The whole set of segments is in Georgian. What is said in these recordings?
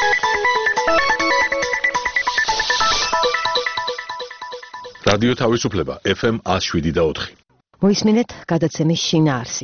რადიო თავისუფლება FM 107.4. მოისმინეთ გადაცემის შინაარსი.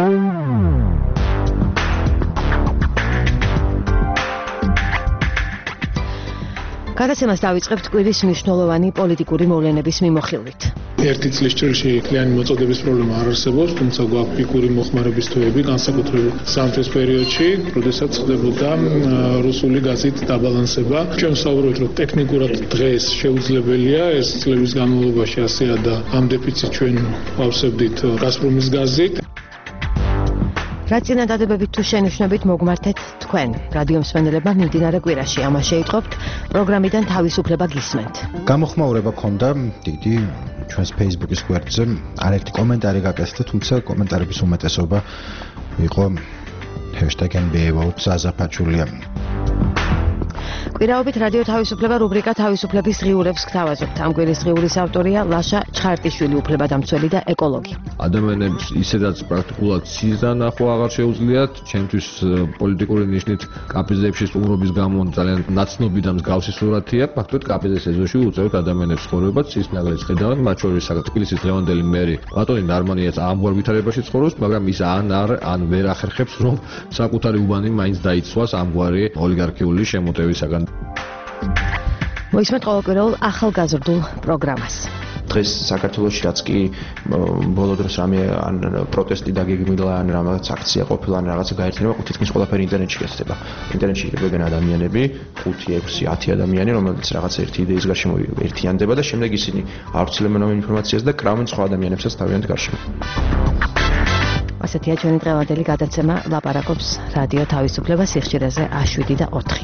გადაცემას დავიწყებთ კვირის მნიშვნელოვანი პოლიტიკური მოვლენების მიმოხილვით. ერთი წლის ჭრილში კლიანი მოწოდების პრობლემა არ არსებობს, თუმცა გვაქვს პიკური მოხმარების თვეები, განსაკუთრებით ზამთრის პერიოდში, როდესაც ხდებოდა რუსული გაზით დაბალანსება. ჩვენ ვსაუბრობთ, რომ ტექნიკურად დღეს შეუძლებელია ეს წლების განმავლობაში ასეა და ამ დეფიციტს ჩვენ ვავსებდით გაზპრომის გაზით. რა წინადადებებით თუ შენიშვნებით მოგმართეთ თქვენ, რადიო მსმენელებმა მიმდინარე კვირაში, ამას შეიტყობთ, პროგრამიდან თავისუფლება გისმენთ. გამოხმაურება ქონდა დიდი ჩვენს Facebook-ის გვერდზე, არაერთი კომენტარი გაკეთდა, თუმცა კომენტარების უმეტესობა იყო #NBAvote-საზაფაჩულია. კვირაობით რადიო თავისუფლება რუბრიკა თავისუფლების ღიურებს გთავაზობთ. ამ კვირის ღიურის ავტორია ლაშა ჩხარტიშვილი, უფლებადამცველი და ეკოლოგი. ადამიანებს ისედაც პრაქტიკულად სიზანახო აღარ შეუძლიათ, ჩემთვის პოლიტიკური ნიშნით კაპიზებში სტუმრობის გამო ძალიან ნაცნობი და მსგავსი სურათია. ფაქტობრივად კაპიზის ეზოში უწევთ ადამიანებს ცხოვრებას, ცისნაგლებს ხედავენ, მათ შორის თბილისის დღევანდელი მერი ბატონი ნარმანიაც ამგვარ ვითარებაში ცხოვრობს, მაგრამ ის ან ვერ ახერხებს, რომ საკუთარი უბანი მაინც დაიცვას ამგვარი ოლიგარქიული შემოტევისაგან. მოისმენთ ყოველკვირეულ ახალგაზრდულ პროგრამას. დღეს საქართველოში რაც კი ბოლო დროს რამე ან პროტესტი დაგეგმილა ან რაღაც აქცია ყოფილა ან რაღაცა გაერთიანება, თითქმის ყველაფერი ინტერნეტში გესდება. ინტერნეტში იღებენ ადამიანები, 5, 6, 10 ადამიანი, რომელიც რაღაც ერთი იდეის გარშემო ერთიანდება და შემდეგ ისინი ავრცელებენ ამ ინფორმაციას და კრავენ სხვა ადამიანებსაც თავიანთ გარშემო. ასეთია ჩვენი დღევანდელი გადაცემა, ლაპარაკობს რადიო თავისუფლება სიხშირეზე 7 და 4.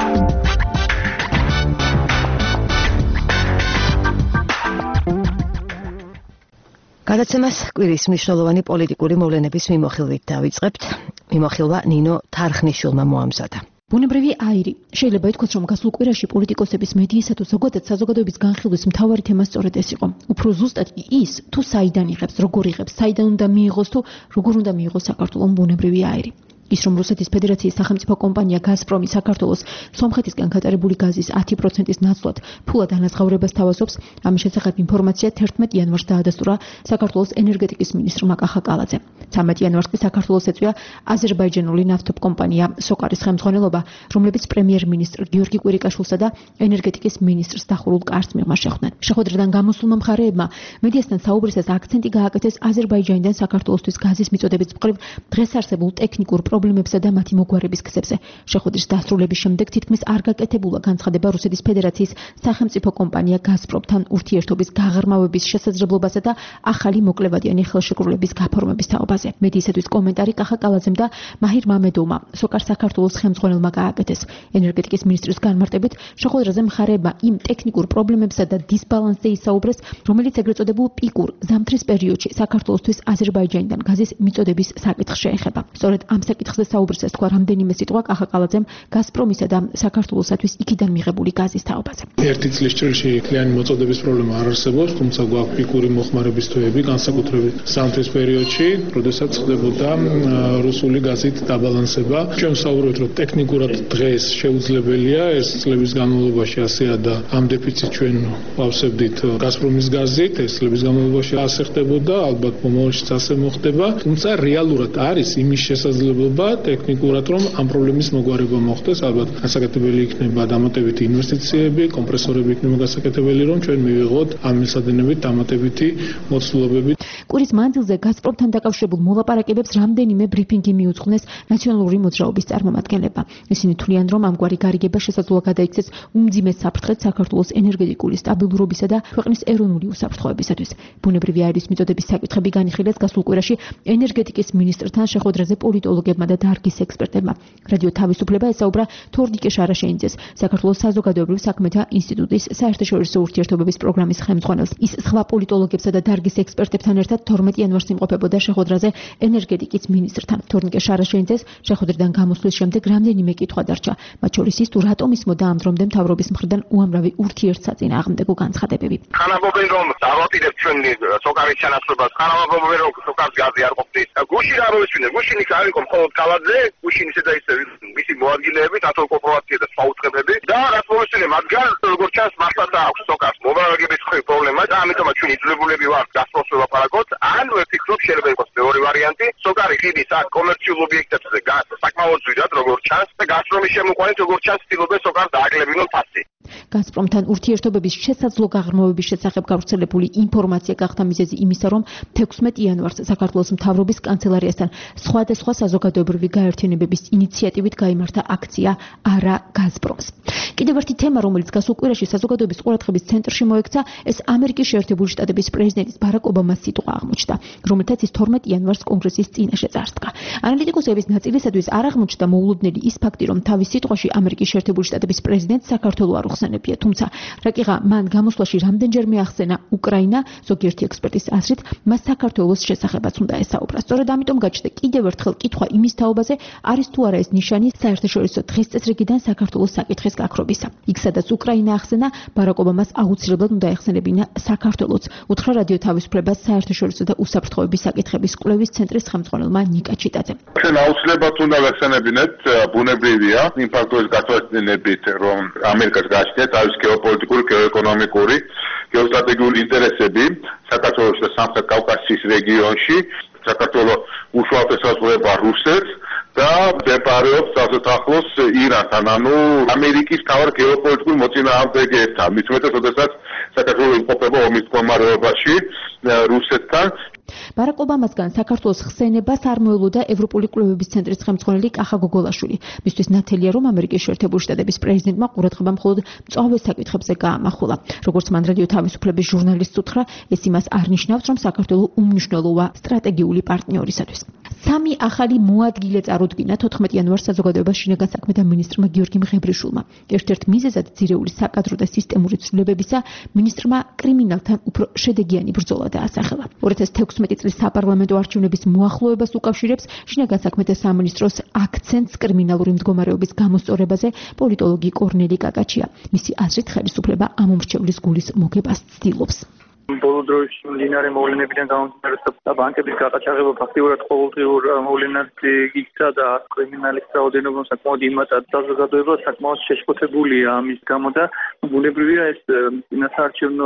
გადაცემას კვირის მნიშვნელოვანი პოლიტიკური მოვლენების მიმოხილვით დავიწყებთ. მიმოხილვა ნინო თარხნიშვილმა მოამზადა. ბუნებრივი აირი. შეიძლება ითქვას, რომ გასულ კვირაში პოლიტიკოსების, მედიისა თუ ზოგადად საზოგადოების განხილვის მთავარი თემა სწორედ ეს იყო. უფრო ზუსტად ის, თუ საიდან იღებს, როგორ იღებს, საიდან უნდა მიიღოს თუ როგორ უნდა მიიღოს საქართველოს ბუნებრივი აირი. ის რომ რუსეთის ფედერაციის სახელმწიფო კომპანია გაზპრომი საქართველოს სომხეთისგან გატარებული გაზის 10%-ის ნაცვლად ფულად ანაზღაურებას თავაზობს, ამის შესახებ ინფორმაცია 11 იანვარს დაადასტურა საქართველოს ენერგეტიკის მინისტრმა კახა კალაძემ. 13 იანვარს კი საქართველოს ეწვია აზერბაიჯანული ნავთობკომპანია სოკარის ხელმძღვანელობა, რომლებიც პრემიერ-მინისტრ გიორგი კვირიკაშვილსა და ენერგეტიკის მინისტრს დახურულ კარს მიღმა შეხვდნენ. შეხვედრიდან გამოსულმა მხარეებმა მედიასთან საუბრისას აქცენტი გააკეთეს აზერბაიჯანიდან საქართველოსთვის გაზის მიწოდების მხრივ დღეს არსებულ ტექნიკურ პრობლემებსა და მათი მოგვარების გზებზე. შეხვედრის დასრულების შემდეგ თითქმის არ გაკეთებულა განცხადება რუსეთის ფედერაციის სახელმწიფო კომპანია გაზპრომთან ურთიერთობის გაღრმავების შესაძლებლობასა და ახალი მოკლევადიანი ხელშეკრულების გაფორმების თაობაზე. მედიისათვის კომენტარი კახა კალაძემ და მაჰირ მამედოვმა სოკარ საქართველოს ხელმძღვანელმა გააკეთეს. ენერგეტიკის მინისტრის განმარტებით, შეხვედრაზე მხარეებმა იმ ტექნიკურ პრობლემებსა და დისბალანსზე ისაუბრეს, რომელიც ეგრეთ წოდებულ პიკურ ზამთრის პერიოდში საქართველოსთვის აზერბაიჯანიდან გაზის მიწოდების საკითხს შეეხება. სწორედ ამ საკითხზე საუბრისას თქვა რამდენიმე სიტყვა კახა კალაძემ გაზპრომისა და საქართველოსათვის იქიდან მიღებული გაზის თაობაზე. ერთი წლის ჭრილში კლიანი მოწოდების პრობლემა არ არსებობს, თუმცა გვაქვს პიკური მოხმარების თვეები, განსაკუთრებით ზამთრის პერიოდში, როდესაც ხდებოდა რუსული გაზით დაბალანსება. ჩვენ ვსაუბრობთ, რომ ტექნიკურად დღეს შეუძლებელია ეს წლების განმავლობაში ასეა და ამ დეფიციტს ჩვენ ვავსებდით გაზპრომის გაზით, ეს წლების განმავლობაში ასე ხდებოდა, ალბათ მომავალშიც ასე მოხდება, თუმცა რეალურად არის იმის შესაძლებლობა ტექნიკურად, რომ ამ პრობლემის მოგვარება მოხდეს, ალბათ გასაკეთებელი იქნება დამატებითი ინვესტიციები, კომპრესორები იქნება გასაკეთებელი, რომ ჩვენ მივიღოთ ამ მისადენებით დამატებითი მოცულობები. კვირის მანძილზე გაზპრომთან დაკავშირებულ მოლაპარაკებებს რამდენიმე ბრიფინგი მიუძღვნეს ნაციონალური მოძრაობის წარმომადგენლებმა. ისინი თვლიან, რომ ამგვარი გარიგება შესაძლოა გადაიქცეს უმძიმეს საფრთხეს საქართველოს ენერგეტიკული სტაბილურობისა და ქვეყნის ეროვნული უსაფრთხოებისათვის. ბუნებრივი აირის მიწოდების საკითხები განიხილეს გასულ კვირაში ენერგეტიკის მინისტრთან შეხვედრაზე პოლიტოლოგებმა და დარგის ექსპერტებმა. რადიო თავისუფლება ესაუბრა თორნიკე შარაშენიძეს, საქართველოს საზოგადოებრივ საქმეთა ინსტიტუტის საერთაშორისო ურთიერთობების პროგრამის ხელმძღვანელს. ის სხვა პოლიტოლოგებსა და დარგის ექსპერტებთან ერთად 12 იანვარს იმყოფებოდა შეხვედრაზე ენერგეტიკის მინისტრთან. თორნიკე შარაშენიძეს შეხვედრიდან გამოსვლის შემდეგ რამდენიმე კითხვა დარჩა, მათ შორის ის თუ რატომ ისმოდა ამ დრომდე მთავრობის მხრიდან უამრავი ურთიერთსაწინააღმდეგო განცხადებები. ხანამობენ რომ დავაპირებთ ჩვენ სოკარის ჩანაცვლებას, ხანამობენ რომ სოკარს გაზი არ ყოფნის. გუშინ არ მოისმინე, გუშინ იქ არ იყო მხოლოდ კალაძე, გუშინ ისე და ისე მისი მოადგილეები, თათო კორპორაცია და საუწყებები და რაც მომისწრე მათგან როგორც ჩანს მართლაც აქვს სოკას მომავაგების პრობლემა და ამიტომაც ჩვენ იძულებულები ვართ გასწროს ველაპარაკოთ. ან ვფიქრობ შეიძლება იყოს მეორე ვარიანტი, სოკარი ხიდის აქ კომერციულ ობიექტებზე საკმაოდ ძვირად როგორც ჩანს და გასწრომის შემოყვანით როგორც ჩანს ცდილობენ სოკარს დააკლებინონ ფასი. გაზპრომთან ურთიერთობების შესაძლო გაღრმავების შესახებ გავრცელებული ინფორმაცია გახდა მიზეზი იმისა, რომ 16 იანვარს საქართველოს მთავრობის კანცელარიასთან სხვადასხვა საზოგადოებრივი გაერთიანებების ინიციატივით გაიმართა აქცია არა გაზპრომს. კიდევ ერთი თემა, რომელიც გასულ კვირაში საზოგადოების ყურადღების ცენტრში მოექცა, ეს ამერიკის შეერთებული შტატების პრეზიდენტის ბარაკ ობამას სიტყვა აღმოჩნდა, რომელთაც ის 12 იანვარს კონგრესის წინაშე წარსდგა. ანალიტიკოსების ნაწილისათვის არ აღმოჩნდა მოულოდნელი ის ფაქტი, რომ თავის სიტყვაში ამერიკის შეერთებული შტატების პრეზიდენტს საქართველო არ უხსენებია, თუმცა რაკიღა მან გამოსვლაში რამდენჯერმე ახსენა უკრაინა, ზოგიერთი ექსპერტის აზრით, მას საქართველოს შესახებაც უნდა ესაუბრა. სწორედ ამიტომ გაჩნდა კიდევ ერთხელ კითხვა იმის თაობაზე, არის თუ არა ეს ნიშანი საერთაშორისო დღის წესრიგიდან საქართველოს საკითხის გაქრობისა. იქ სადაც უკრაინა ახსენა, ბარაკ ობამას აუცილებლად უნდა ეხსენებინა საქართველოც, უთხრა რადიო თავისუფლებას საერთაშორისო და უსაფრთხოების საკითხების კვლევის ცენტრის ხელმძღვანელმა ნიკა ჩიტაძემ. ჩვენ აუცილებლად უნდა ვეხსენებინეთ, ბუნებრივია იმ ფაქტორის გათვალისწინებით, რომ ამერიკას გააჩნია თავის გეოპოლიტიკური, გეოეკონომიკური, გეოსტრატეგიული ინტერესები საქართველოს და სამხრეთ კავკასიის რეგიონში. საქართველო უშუალოდ ესაზღვრება რუსეთს და მდებარეობს ასეთ ახლოს ირანთან, ანუ ამერიკის თავარ გეოპოლიტიკურ მოწინააღმდეგეებთან. მით უმეტეს, როდესაც საქართველო იმყოფება ომის მდგომარეობაში რუსეთთან. ბარაკ ობამასგან საქართველოს ხსენებას არ მოელოდა ევროპული კვლევების ცენტრის ხელმძღვანელი კახა გოგოლაშვილი. მისთვის ნათელია, რომ ამერიკის შეერთებული შტატების პრეზიდენტმა ყურადღება მხოლოდ მწვავე საკითხებზე გაამახვილა. როგორც მან რადიო თავისუფლების ჟურნალისტს უთხრა, ეს იმას არ ნიშნავს, რომ საქართველო უმნიშვნელოა სტრატეგიული პარტნიორისათვის. სამი ახალი მოადგილე წარუდგინა 14 იანვარს საზოგადოებას შინაგან საქმეთა მინისტრმა გიორგი მღებრიშვილმა. ერთ-ერთ მიზეზად ძირეული საკადრო და სისტემური ცვლილებებისა მინისტრმა კრიმინალთან უფრო შედეგიანი ბრძოლა დაასახელა. 2016 წლის საპარლამენტო არჩევნების მოახლოებას უკავშირებს შინაგან საქმეთა სამინისტროს აქცენტს კრიმინალური მდგომარეობის გამოსწორებაზე პოლიტოლოგი კორნელი კაკაჩია. მისი აზრით, ხელისუფლება ამ უმრჩევლის გულის მოგებას ცდილობს. ბოლო დროის მდინარე მოვლენებიდან გამომდინარე და ბანკების გაყაჩაღება ფაქტიურად ყოველდღიურ მოვლენად იქცა და კრიმინალის რაოდენობა საკმაოდ იმატად საზოგადოება საკმაოდ შეშფოთებულია ამის გამო და ბუნებრივია ეს წინასაარჩევნო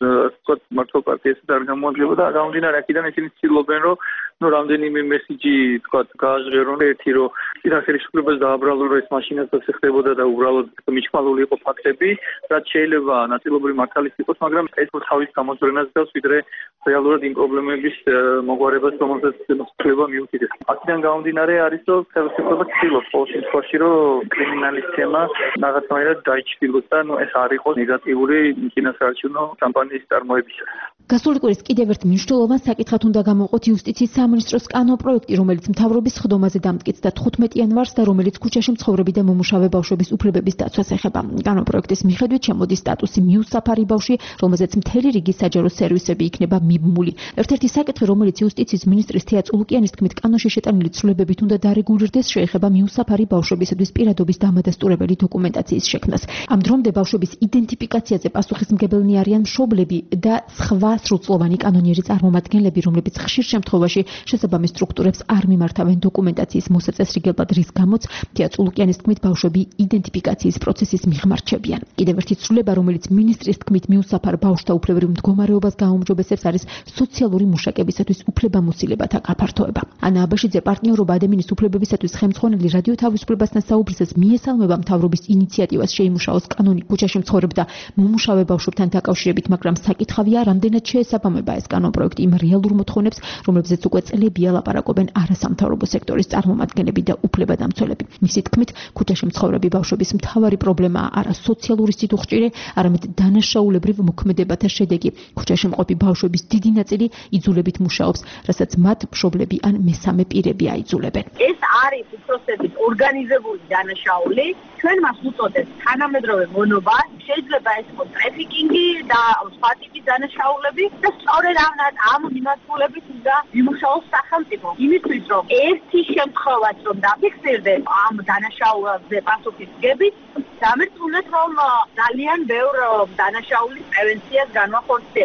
მართლ პარტიასთან არ გამოადგება და გამომდინარე აქედან ისინი ცდილობენ რომ რამდენიმე მესიჯი გააჟღერონ ერთი რომ ხელისუფლებას დააბრალონ რომ ეს მაშინაც ასე ხდებოდა და უბრალოდ მიჩქმალული იყო ფაქტები რაც შეიძლება ნაწილობრივ მართალიც იყოს მაგრამ ეს თავის გამოძვრენას გავს ვიდრე რეალურად იმ პრობლემების მოგვარებას რომელსაც ხელისუფლება მიუთითებს. აქედან გამომდინარე არის რომ ხელისუფლება ცდილობს ყოველ შემთხვევაში რომ კრიმინალის თემა რაღაცნაირად დაიჩრდილოს და ეს არ იყოს ნეგატიური წინასაარჩევნო კამპანიის წარმოებისა. გასული კვირის კიდევ ერთ მნიშვნელოვან საკითხად უნდა გამოვყოთ იუსტიციის სამინისტროს კანონპროექტი, რომელიც მთავრობის სხდომაზე დამტკიცდა 15 იანვარს და რომელიც ქუჩაში მცხოვრები და მომუშავე ბავშვების უფლებების დაცვას ეხება. კანონპროექტის მიხედვით შემოდის სტატუსი მიუსაფარი ბავშვი, რომელზეც მთელი რიგი საჯარო სერვისები იქნება მიბმული. ერთ-ერთი საკითხი, რომელიც იუსტიციის მინისტრის თეა წულუკიანის თქმით კანონში შეტანილი ცვლილებებით უნდა დარეგულირდეს, შეეხება მიუსაფარი ბავშვებისათვის პირადობის დამადასტურებელი დოკუმენტაციის შექმნას. ამ დრომდე ბავშვების იდენტიფიკაციაზე პასუხისმგებელნი არიან მშობლები და სხვა სრულწლოვანი კანონიერი წარმომადგენლები, რომლებიც ხშირ შემთხვევაში შესაბამის სტრუქტურებს არ მიმართავენ დოკუმენტაციის მოსაწესრიგებლად, რის გამოც თეა წულუკიანის თქმით ბავშვები იდენტიფიკაციის პროცესის მიღმართ-შებიან. კიდევ ერთი ცვლილება, რომელიც მინისტრის თქმით მიუსაფარ ბავშვთა უფლებრივ მდგომარეობას გააუმჯობესებს, არის სოციალური მუშაკებისათვის უფლებამოსილებათა გაფართოება. ანა აბაშიძე პარტნიორობა ადამიანის უფლებებისათვის ხელმძღვანელი რადიო თავისუფლებასთან საუბრისას მიესალმება მთავრობის ინიციატივას შეიმუშაოს კანონი ქუჩაში მცხოვრებ და მომუშავე ბავშვებთან დაკავშირებით, მაგრამ საკითხავია, რამდენად შეესაბამება ეს კანონპროექტი იმ რეალურ მოთხოვნებს, რომლებზეც უკვე წლებია ლაპარაკობენ არასამთავრობო სექტორის წარმომადგენლები და უფლებადამცველები. მისი თქმით, ქუჩაში მცხოვრები ბავშვების მთავარი პრობლემაა არა სოციალური სიტუხჭირე, არამედ დანაშაულებრივ მოქმედებათა შედეგი. ქუჩაში მყოფი ბავშვების დიდი ნაწილი იძულებით მუშაობს, რასაც მათ მშობლები ან მესამე პირები აიძულებენ. ეს არის უпроსტებით ორგანიზებული დანაშაული. ჩვენ მას უწოდებს თანამედროვე მონობა, შეიძლება ეს იყოს ტრაფიკინგი და სხვა ტიპის დანაშაულები და სწორედ ამ მიმართულებით უნდა იმუშაოს სახელმწიფო. იმისთვის რომ ერთი შემთხვევაც რომ დაფიქსირდეს ამ დანაშაულებზე პასუხისმგებით, დამერწმუნეთ რომ ძალიან ბევრ დანაშაულის პრევენციას განვახორციელებს.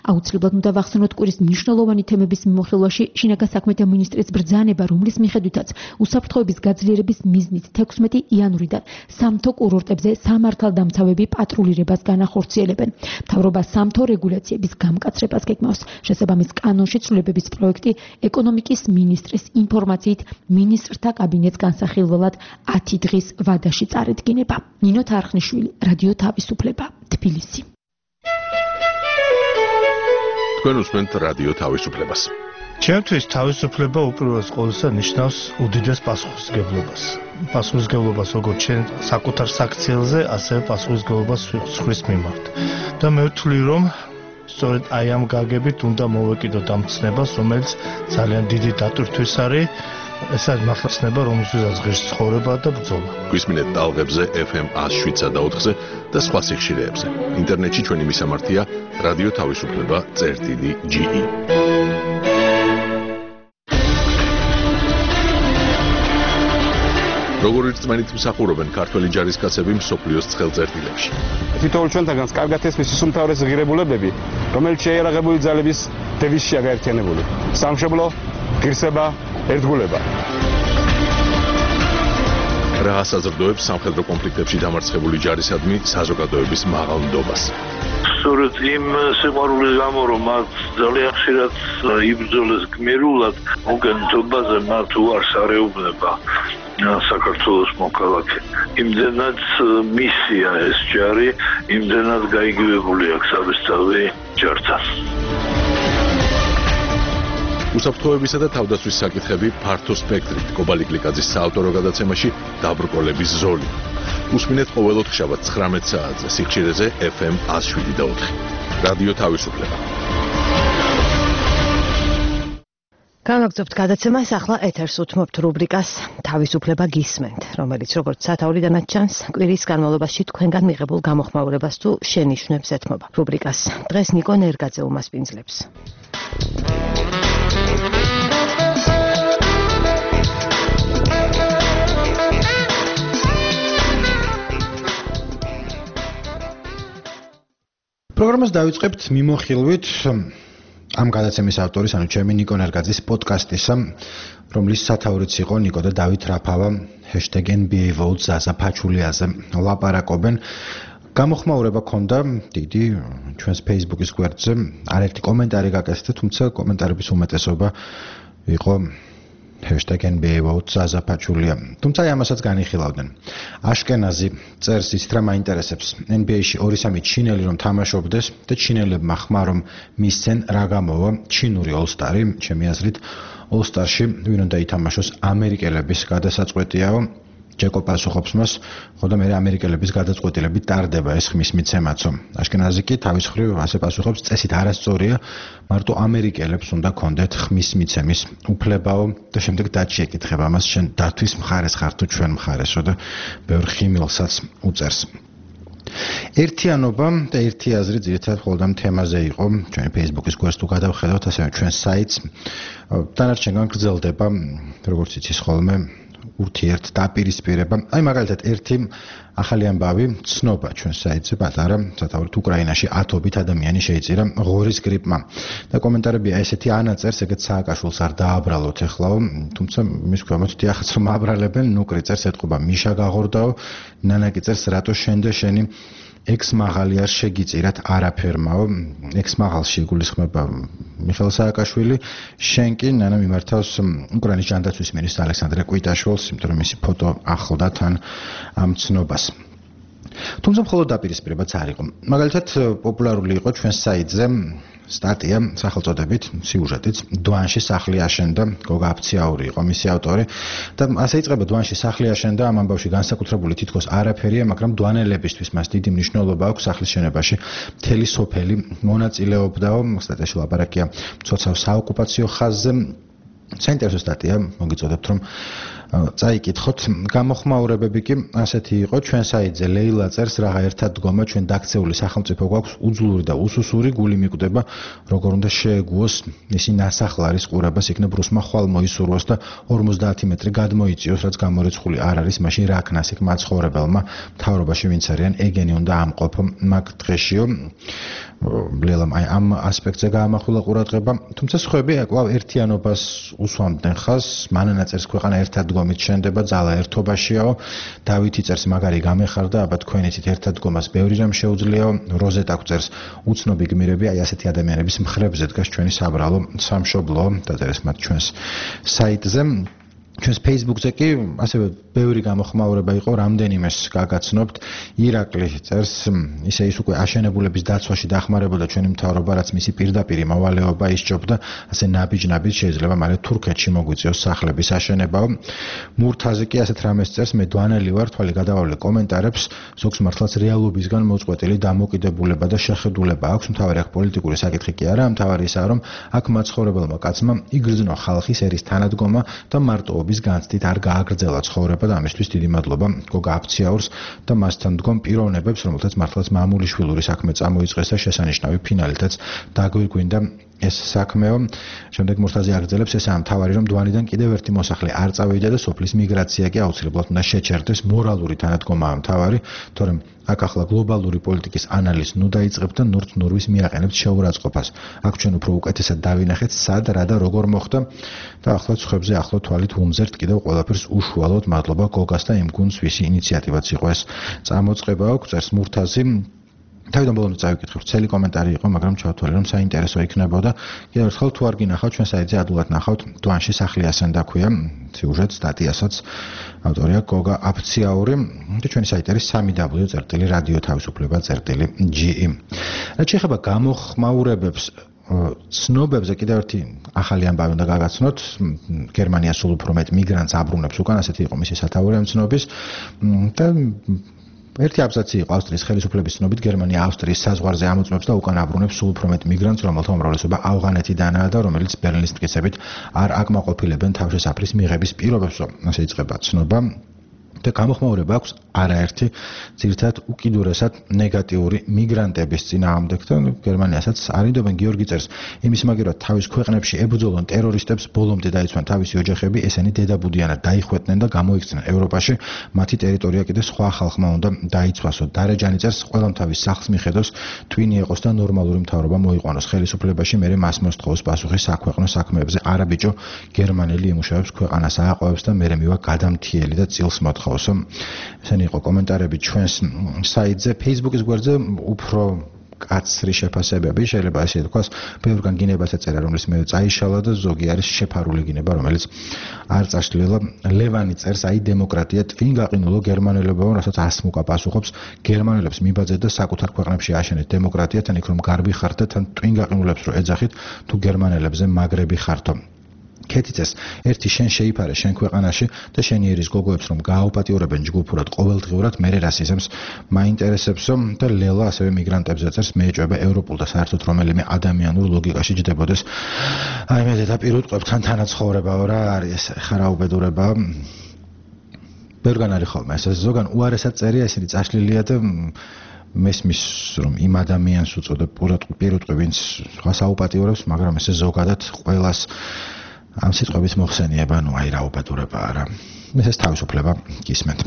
აუცილებლად უნდა ვახსენოთ კვირის მნიშვნელოვანი თემების მიმოხილვაში შინაგან საქმეთა მინისტრის ბრძანება, რომლის მიხედვითაც უსაფრთხოების გაძლიერების მიზნით 16 იანვრიდან სამთო კურორტებზე სამართალდამცავები პატრულირებას განახორციელებენ. მთავრობა სამთო რეგულაციების გამკაცრებას გეგმავს. შესაბამის კანონში ცვლილებების პროექტი ეკონომიკის მინისტრის ინფორმაციით მინისტრთა კაბინეტს განსახილველად 10 დღის ვადაში წარედგინება. ნინო თარხნიშვილი, რადიო თავისუფლება, თბილისი. თქვენ უსმენთ რადიო თავისუფლებას. ჩემთვის თავისუფლება უპირველეს ყოვლისა ნიშნავს უდიდეს პასუხისმგებლობას. პასუხისმგებლობას როგორც ჩვენ საკუთარ საქციელზე, ასევე პასუხისმგებლობას სხვის მიმართ. და მე ვთვლი, რომ სწორედ აი ამ გაგებით უნდა მოვეკიდოთ ამ ცნებას, რომელიც ძალიან დიდი დატვირთვის არის. ეს არის მართლაცნება, რომელსაც ღირს ცხოვრება და ბრძოლა. გვისმინეთ ტალღებზე FM 107.4-ზე და სხვა სიხშირეებზე. ინტერნეტში ჩვენი მისამართია რადიო თავისუფლება.ge. როგორი რწმენით მსახურობენ ქართველი ჯარისკაცები მსოფლიოს ცხელწერტილებში. თითოეულ ჩვენთაგანს კარგად ესმის ის უმთავრესი ღირებულებები, რომელიც შეიარაღებული ძალების დევიზშია გაერთიანებული. სამშობლო, ღირსება, ერთგულება. რა ასაზრდოებს სამხედრო კონფლიქტებში დამარცხებული ჯარისადმი საზოგადოების მაღალ ნდობას. სწორედ იმ სიყვარულის გამო, რომ მათ ძალიან ხშირად იბრძოლეს გმირულად, მოგონებაზე მათ უარს არეუბნება საქართველოს მოქალაქე. იმდენად მისია ეს ჯარი, იმდენად გაიგივებული აქვს საბესწავლი ჯართან. უსაფრთხოებისა და თავდაცვის საკითხები ფართო სპექტრით. კობალი კლიკაძის საავტორო გადაცემაში დაბრკოლების ზოლი. უსმინეთ ყოველ ოთხშაბათს 19 საათზე სიხშირეზე FM 107.4. რადიო თავისუფლება. განაგზობთ გადაცემას, ახლა ეთერს უთმობთ რუბრიკას თავისუფლება გისმენთ, რომელიც როგორც სათაურიდანაც ჩანს, კვირის განმავლობაში თქვენგან მიღებულ გამოხმაურებას თუ შენიშვნებს ეთმობა. რუბრიკას დღეს ნიკო ნერგაძე უმასპინძლებს. პროგრამას დავიწყებთ მიმოხილვით ამ გადაცემის ავტორის, ანუ ჩემი ნიკო ნერგაძის პოდკასტისა, რომლის სათაურიც იყო ნიკო და დავით რაფავა #NBA vote ზაზა ფაჩულიაზე ლაპარაკობენ. გამოხმაურება ქონდა დიდი ჩვენს Facebook-ის გვერდზე, არაერთი კომენტარი გაკეთდა, თუმცა კომენტარების უმეტესობა იყო #NBA vote ზაზა ფაჩულია. თუმცა ამასაც განიხილავდნენ. აშკენაზი წერს ის რა მაინტერესებს. NBA-ში 2-3 ჩინელი რომ თამაშობდეს და ჩინელებმა ხმა რომ მისცენ რა გამოვა ჩინური All-Star-ი, ჩემი აზრით All-Star-ში ვინ უნდა ითამაშოს ამერიკელების გადასაწყვეტიაო. ჯეკო პასუხობს მას, ხო და მე ამერიკელების გადაწყვეტილებით ტარდება ეს ხმის მიცემაცო. აშკენაზი კი თავის მხრივ ასე პასუხობს, წესით არასწორია, მარტო ამერიკელებს უნდა კონდეთ ხმის მიცემის უფლებაო და შემდეგ დაჩი ეკითხება მას, შენ დათვის მხარეს ხარ თუ ჩვენ მხარესო და ბევრ ხიმილსაც უწერს. ერთიანობა და ერთი აზრი ძირითადად მხოლოდ ამ თემაზე იყო, ჩვენი Facebook-ის გვერდს თუ გადავხედავთ, ასევე ჩვენ საიტს. დანარჩენგან გრძელდება, როგორც იცის ხოლმე, ურთიერთ დაპირისპირება. აი მაგალითად ერთი ახალი ამბავი ცნობა ჩვენ საიტზე პატარა, სათაურით უკრაინაში 10-ობით ადამიანი შეიწირა ღორის გრიპმა. და კომენტარებია ესეთი ანაწერს, ეგეც სააკაშვილს არ დააბრალოთ ეხლაო, თუმცა მის ქვემოთ დიახაც რომ აბრალებენ, ნუკრი წერს ეთყობა მიშა გაღორდაო, ნანაკი წერს რატო შენ და შენი ექს-მაღალი არ შეგიწირათ არაფერმაო. ექს-მაღალში იგულისხმება მიხეილ სააკაშვილი, შენ კი ნანა მიმართავს უკრაინის ჯანდაცვის მინისტრ ალექსანდრე კვიტაშვილს, იმიტომ რომ მისი ფოტო ახლდა თან ამ ცნობას. თუმცა მხოლოდ დაპირისპირებაც არ იყო. მაგალითად პოპულარული იყო ჩვენ საიტზე სტატია სახელწოდებით სიუჟეტიც დვანში სახლი აშენდა, გოგა აფციაური იყო მისი ავტორი და ასე იწყება დვანში სახლი აშენდა, ამ ამბავში განსაკუთრებული თითქოს არაფერია, მაგრამ დვანელებისთვის მას დიდი მნიშვნელობა აქვს სახლის შენებაში. მთელი სოფელი მონაწილეობდაო, სტატიაში ლაპარაკია მცოცავ საოკუპაციო ხაზზე. საინტერესო სტატია, მოგიწოდებთ რომ წაიკითხოთ. გამოხმაურებები კი ასეთი იყო. ჩვენ საიტზე ლეილა წერს, რაღა ერთად დგომა ჩვენ დაქცეული სახელმწიფო გვაქვს უძლური და უსუსური, გული მიკვდება, როგორ უნდა შეეგუოს ისი ნასახლარის ყურებას, იქნებ რუსმა ხვალ მოისურვოს და 50 მეტრი გადმოიწიოს, რაც გამორიცხული არ არის, მაშინ რა ქნას იქ მაცხოვრებელმა მთავრობაში ვინც არიან ეგენი უნდა ამყოფო მაგ დღეშიო. ლელამ აი ამ ასპექტზე გაამახვილა ყურადღება, თუმცა სხვები კვლავ ერთიანობას უსვამდნენ ხაზს, მანანაწერს ქვეყანა ერთად დგომით შენდება, ძალა ერთობაშიაო. დავითი წერს მაგარი გამეხარდა, აბა თქვენ იცით ერთად დგომას ბევრი რამ შეუძლიაო. როზეტა წერს უცნობი გმირები, აი ასეთი ადამიანების მხრებზე დგას ჩვენი საბრალო სამშობლო, დაწერეს მათ ჩვენს საიტზე. ჩვენს Facebook-ზე კი ასევე ბევრი გამოხმაურება იყო, რამდენიმეს გაგაცნობთ. ირაკლი წერს, ისე ის უკვე აშენებულების დაცვაში დახმარებოდა ჩვენი მთავრობა, რაც მისი პირდაპირ მოვალეობა ისჯობდა, ასე ნაბიჯ-ნაბიჯ შეიძლება მალე თურქეთში მოგვიწიოს სახლების აშენებაო. მურთაზი კი ასეთ რამეს წერს, მე დვანელი ვარ, თვალი გადავავლე კომენტარებს, ზოგს მართლაც რეალობისგან მოწყვეტილი დამოკიდებულება და შეხედულება აქვს, მთავარი აქ პოლიტიკური საკითხი კი არა, მთავარი ისაა, რომ აქ მაცხოვრებელმა კაცმა იგრძნო ხალხის ერის თანადგომა და მარტოობის განცდით არ გააგრძელა ცხოვრება და ამისთვის დიდი მადლობა გოგა აფციაურს და მასთან დგომ პიროვნებებს, რომელთაც მართლაც მამულიშვილური საქმე წამოიწყეს და შესანიშნავი ფინალითაც დაგვირგვინდა ეს საქმეო. შემდეგ მურთაზი აგრძელებს, ესაა მთავარი, რომ დვანიდან კიდევ ერთი მოსახლე არ წავიდა და სოფლის მიგრაცია კი აუცილებლად უნდა შეჩერდეს. მორალური თანადგომაა მთავარი, თორემ აქ ახლა გლობალური პოლიტიკის ანალიზს ნუ დაიწყებთ და ნურვის მიაყენებთ შეურაცხყოფას. აქ ჩვენ უფრო უკეთესად დავინახეთ, სად რა და როგორ მოხდა და ახლა ცხებზე ახლო თვალით უმზერთ კიდევ ყველაფერს უშუალოდ. მადლობა გოგას და იმ გუნდს, ვისი ინიციატივაც იყო ეს წამოწყება. წერს მურთაზი. თავიდან ბოლომდე წავიკითხე, ვრცელი კომენტარი იყო, მაგრამ ჩავთვალე, რომ საინტერესო იქნებოდა. კიდევ ერთხელ თუ არ გინახავთ, ჩვენ საიტზე ადვილად ნახავთ, დვანში სახლი ასენ დაქვია, სიუჟეტ სტატიასაც ავტორია გოგა აფციაური და ჩვენი საიტი არის www.radio თავისუფლება.ge. რაც შეეხება გამოხმაურებებს, ცნობებზე კიდევ ერთი ახალი ამბავი უნდა გაგაცნოთ. გერმანია სულ უფრო მეტ მიგრანტს აბრუნებს უკან, ასეთი იყო მისი სათაური ამ ცნობის და ერთი აბზაცი იყო ავსტრიის ხელისუფლების ცნობით, გერმანია ავსტრიის საზღვარზე ამოწმებს და უკან აბრუნებს სულ უფრო მეტ მიგრანტს, რომელთა უმრავლესობა ავღანეთიდანაა და რომელიც ბერლინის მტკიცებით არ აკმაყოფილებენ თავშესაფრის მიღების პირობებს, ასე იწყება ცნობა. და გამოხმაურება აქვს არაერთი ძირითადად უკიდურესად ნეგატიური მიგრანტების წინააღმდეგ და გერმანიასაც არიდობენ. გიორგი წერს, იმის მაგერად თავის ქვეყნებში ებრძოლონ ტერორისტებს, ბოლომდე დაიცვან თავისი ოჯახები, ესენი დედაბუდიანად დაიხვეწნენ და გამოიქცნენ ევროპაში, მათი ტერიტორია კიდე სხვა ხალხმა უნდა დაიცვასო. დარეჯანი წერს, ყველამ თავის სახლს მიხედოს, twin-ი ეყოს და ნორმალური მთავრობა მოიყვანოს ხელისუფლებაში, მერე მას მოსთხოვოს პასუხი საქვეყნო საქმეებზე. არა ბიჭო, გერმანელი იმუშავებს ქვეყანას ააყვევს და მერე მივა გადამთიელი და წილს მოთხოვს. ესენი იყო კომენტარები ჩვენს საიტზე. Facebook-ის გვერდზე უფრო კაცრი შეფასებები, შეიძლება ასე თქვას, ბევრგან გინებას ეწერა, რომელიც მე წაიშალა და ზოგი არის შეფარული გინება, რომელიც არ წაშლილა. ლევანი წერს, აი დემოკრატია twin გაყინულო გერმანელებო, რასაც ასმუკა პასუხობს, გერმანელებს მიბაძეთ და საკუთარ ქვეყნებში აშენეთ დემოკრატია, თან იქ რომ გარბი ხართ და თან twin გაყინულებს რო ეძახით, თუ გერმანელებზე მაგრები ხართო. ქეთიცეს, ერთი შენ შეიფარე შენ ქვეყანაში და შენი ერის გოგოებს რომ გააუპატიურებენ ჯგუფურად ყოველდღიურად, მერე რასიზმს მაინტერესებსო და ლელა ასევე მიგრანტებზე წერს, მეეჭვება ევროპულ და საერთოდ რომელიმე ადამიანურ ლოგიკაში ჯდებოდეს. აი მე ზედაპირ უტყვებთან თანაცხოვრებაო რა არის ეს ხარაუბედურება. ბევრგან არის ხოლმე ეს ზოგან უარესად წერია, ისინი წაშლილია და მესმის რომ იმ ადამიანს უწოდებ პირუტყვი, ვინც სხვას აუპატიურებს, მაგრამ ესე ზოგადად ყველას ამ სიტყვების მოხსენიება, ნუ აი რა უბედურება არა. ეს თავისუფლება გისმენთ.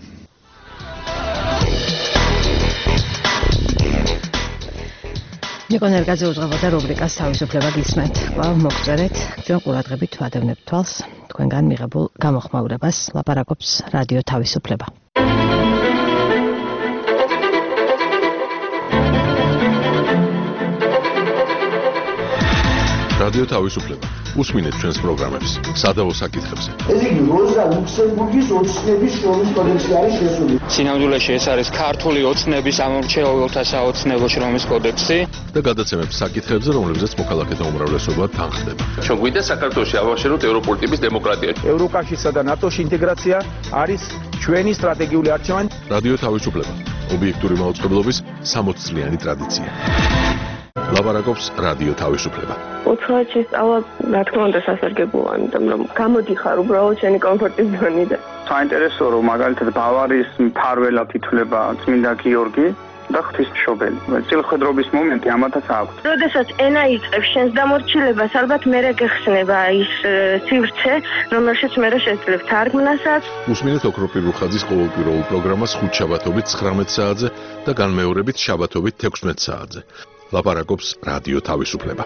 ნიკო ნერგაძე უძღვებოდა რუბრიკას თავისუფლება გისმენთ. კვლავ მოგწერეთ, ჩვენ ყურადღებით ვადევნებთ თვალს თქვენგან მიღებულ გამოხმაურებას. ლაპარაკობს რადიო თავისუფლება. რადიო თავისუფლება. უსმინეთ ჩვენს პროგრამებს სადავო საკითხებზე. ეს იგი როზა ლუქსემბურგის ოცნების შრომის კოდექსი არის შესული. სინამდვილეში ეს არის ქართული ოცნების ამორჩეულთა საოცნებო შრომის კოდექსი და გადაცემებს საკითხებზე, რომლებზეც მოქალაქეთა უმრავლესობა თანხდება. ჩვენ გვინდა საქართველოში ავაშენოთ ევროპული ტიპის დემოკრატია. ევროკავშირსა და ნატოს ინტეგრაცია არის ჩვენი სტრატეგიული არჩევანი. რადიო თავისუფლება. ობიექტური მაუწყებლობის 60 წლიანი ტრადიცია. ლაპარაკობს რადიო თავისუფლება. უცხოეთში სწავლა, რა თქმა უნდა, სასარგებლოა, იმიტომ რომ გამოდიხარ უბრალოდ შენი კომფორტის ზონიდან. საინტერესოა, რომ მაგალითად ბავარიის მფარველად ითვლება წმინდა გიორგი და ღვთისმშობელი. წილხედრობის მომენტი ამათაც აქვს. როდესაც ენა იწყებს შენს დამორჩილებას, ალბათ მერე გეხსნება ის სივრცე, რომელშიც მერე შეძლებ თარგმნასაც. უსმინეთ ოქროპირ რუხაძის ყოველკვირეულ პროგრამას ხუთშაბათობით 19 საათზე და განმეორებით შაბათობით 16 საათზე. ლაპარაკობს რადიო თავისუფლება.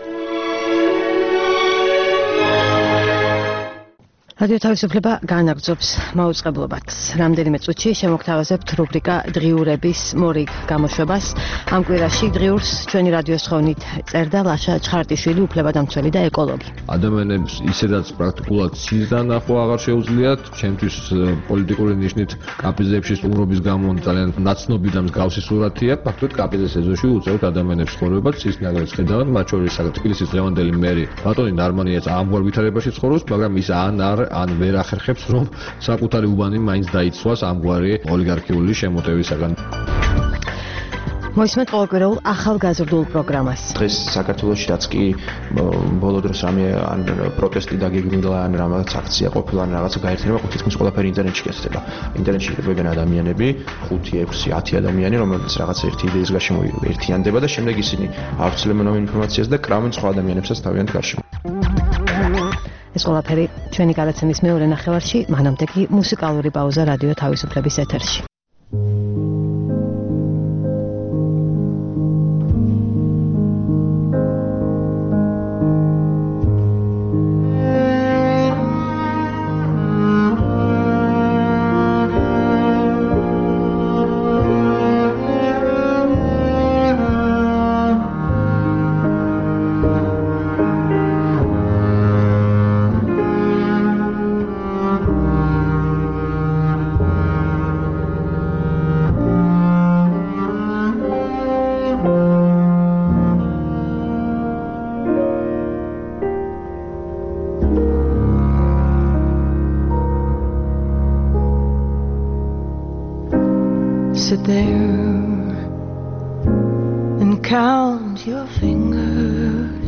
რადიო თავისუფლება განაგრძობს მაუწყებლობებს. რამდენიმე წუთში შემოგთავაზებთ რუბრიკა დღიურების მორიგ გამოშვებას. ამ კვირაში დღიურს ჩვენი რადიოს თხოვნით წერდა ლაშა ჩხარტიშვილი, უფლებადამცველი და ეკოლოგი. ადამიანებს ისედაც პრაქტიკულად ცის დანახვა აღარ შეუძლიათ. ჩემთვის პოლიტიკური ნიშნით კაპიზებში სტუმრობის გამო ძალიან ნაცნობი და მსგავსი სურათია. ფაქტობრივად კაპიზის ეზოში უწევთ ადამიანებს ცხოვრებას, ცის ნაგებს ხედავთ, მათ შორის თბილისის დღევანდელი მერი ბატონი ნარმანიაც ამგვარ ვითარებაში ცხოვრობს, მაგრამ ის ან ვერ ახერხებს, რომ საკუთარი უბანი მაინც დაიცვას ამგვარი ოლიგარქიული შემოტევისაგან. მოისმენთ ყოველკვირეულ ახალგაზრდულ პროგრამას. დღეს საქართველოში რაც კი ბოლო დროს რამე ან პროტესტი დაგეგმილა, ან რაღაც აქცია ყოფილა, ან რაღაცა გაერთიანება, თითქმის ყველაფერი ინტერნეტში გესდება. ინტერნეტში იღებენ ადამიანები, 5, 6, 10 ადამიანი, რომელიც რაღაც ერთი იდეის გარშემო ერთიანდება და შემდეგ ისინი ავრცელებენ ამ ინფორმაციას და კრავენ სხვა ადამიანებსაც თავიანთ გარშემო. ეს ყველაფერი ჩვენი გადაცემის მეორე ნახევარში, მანამდე კი მუსიკალური პაუზა რადიო თავისუფლების ეთერში. Sit there and count your fingers.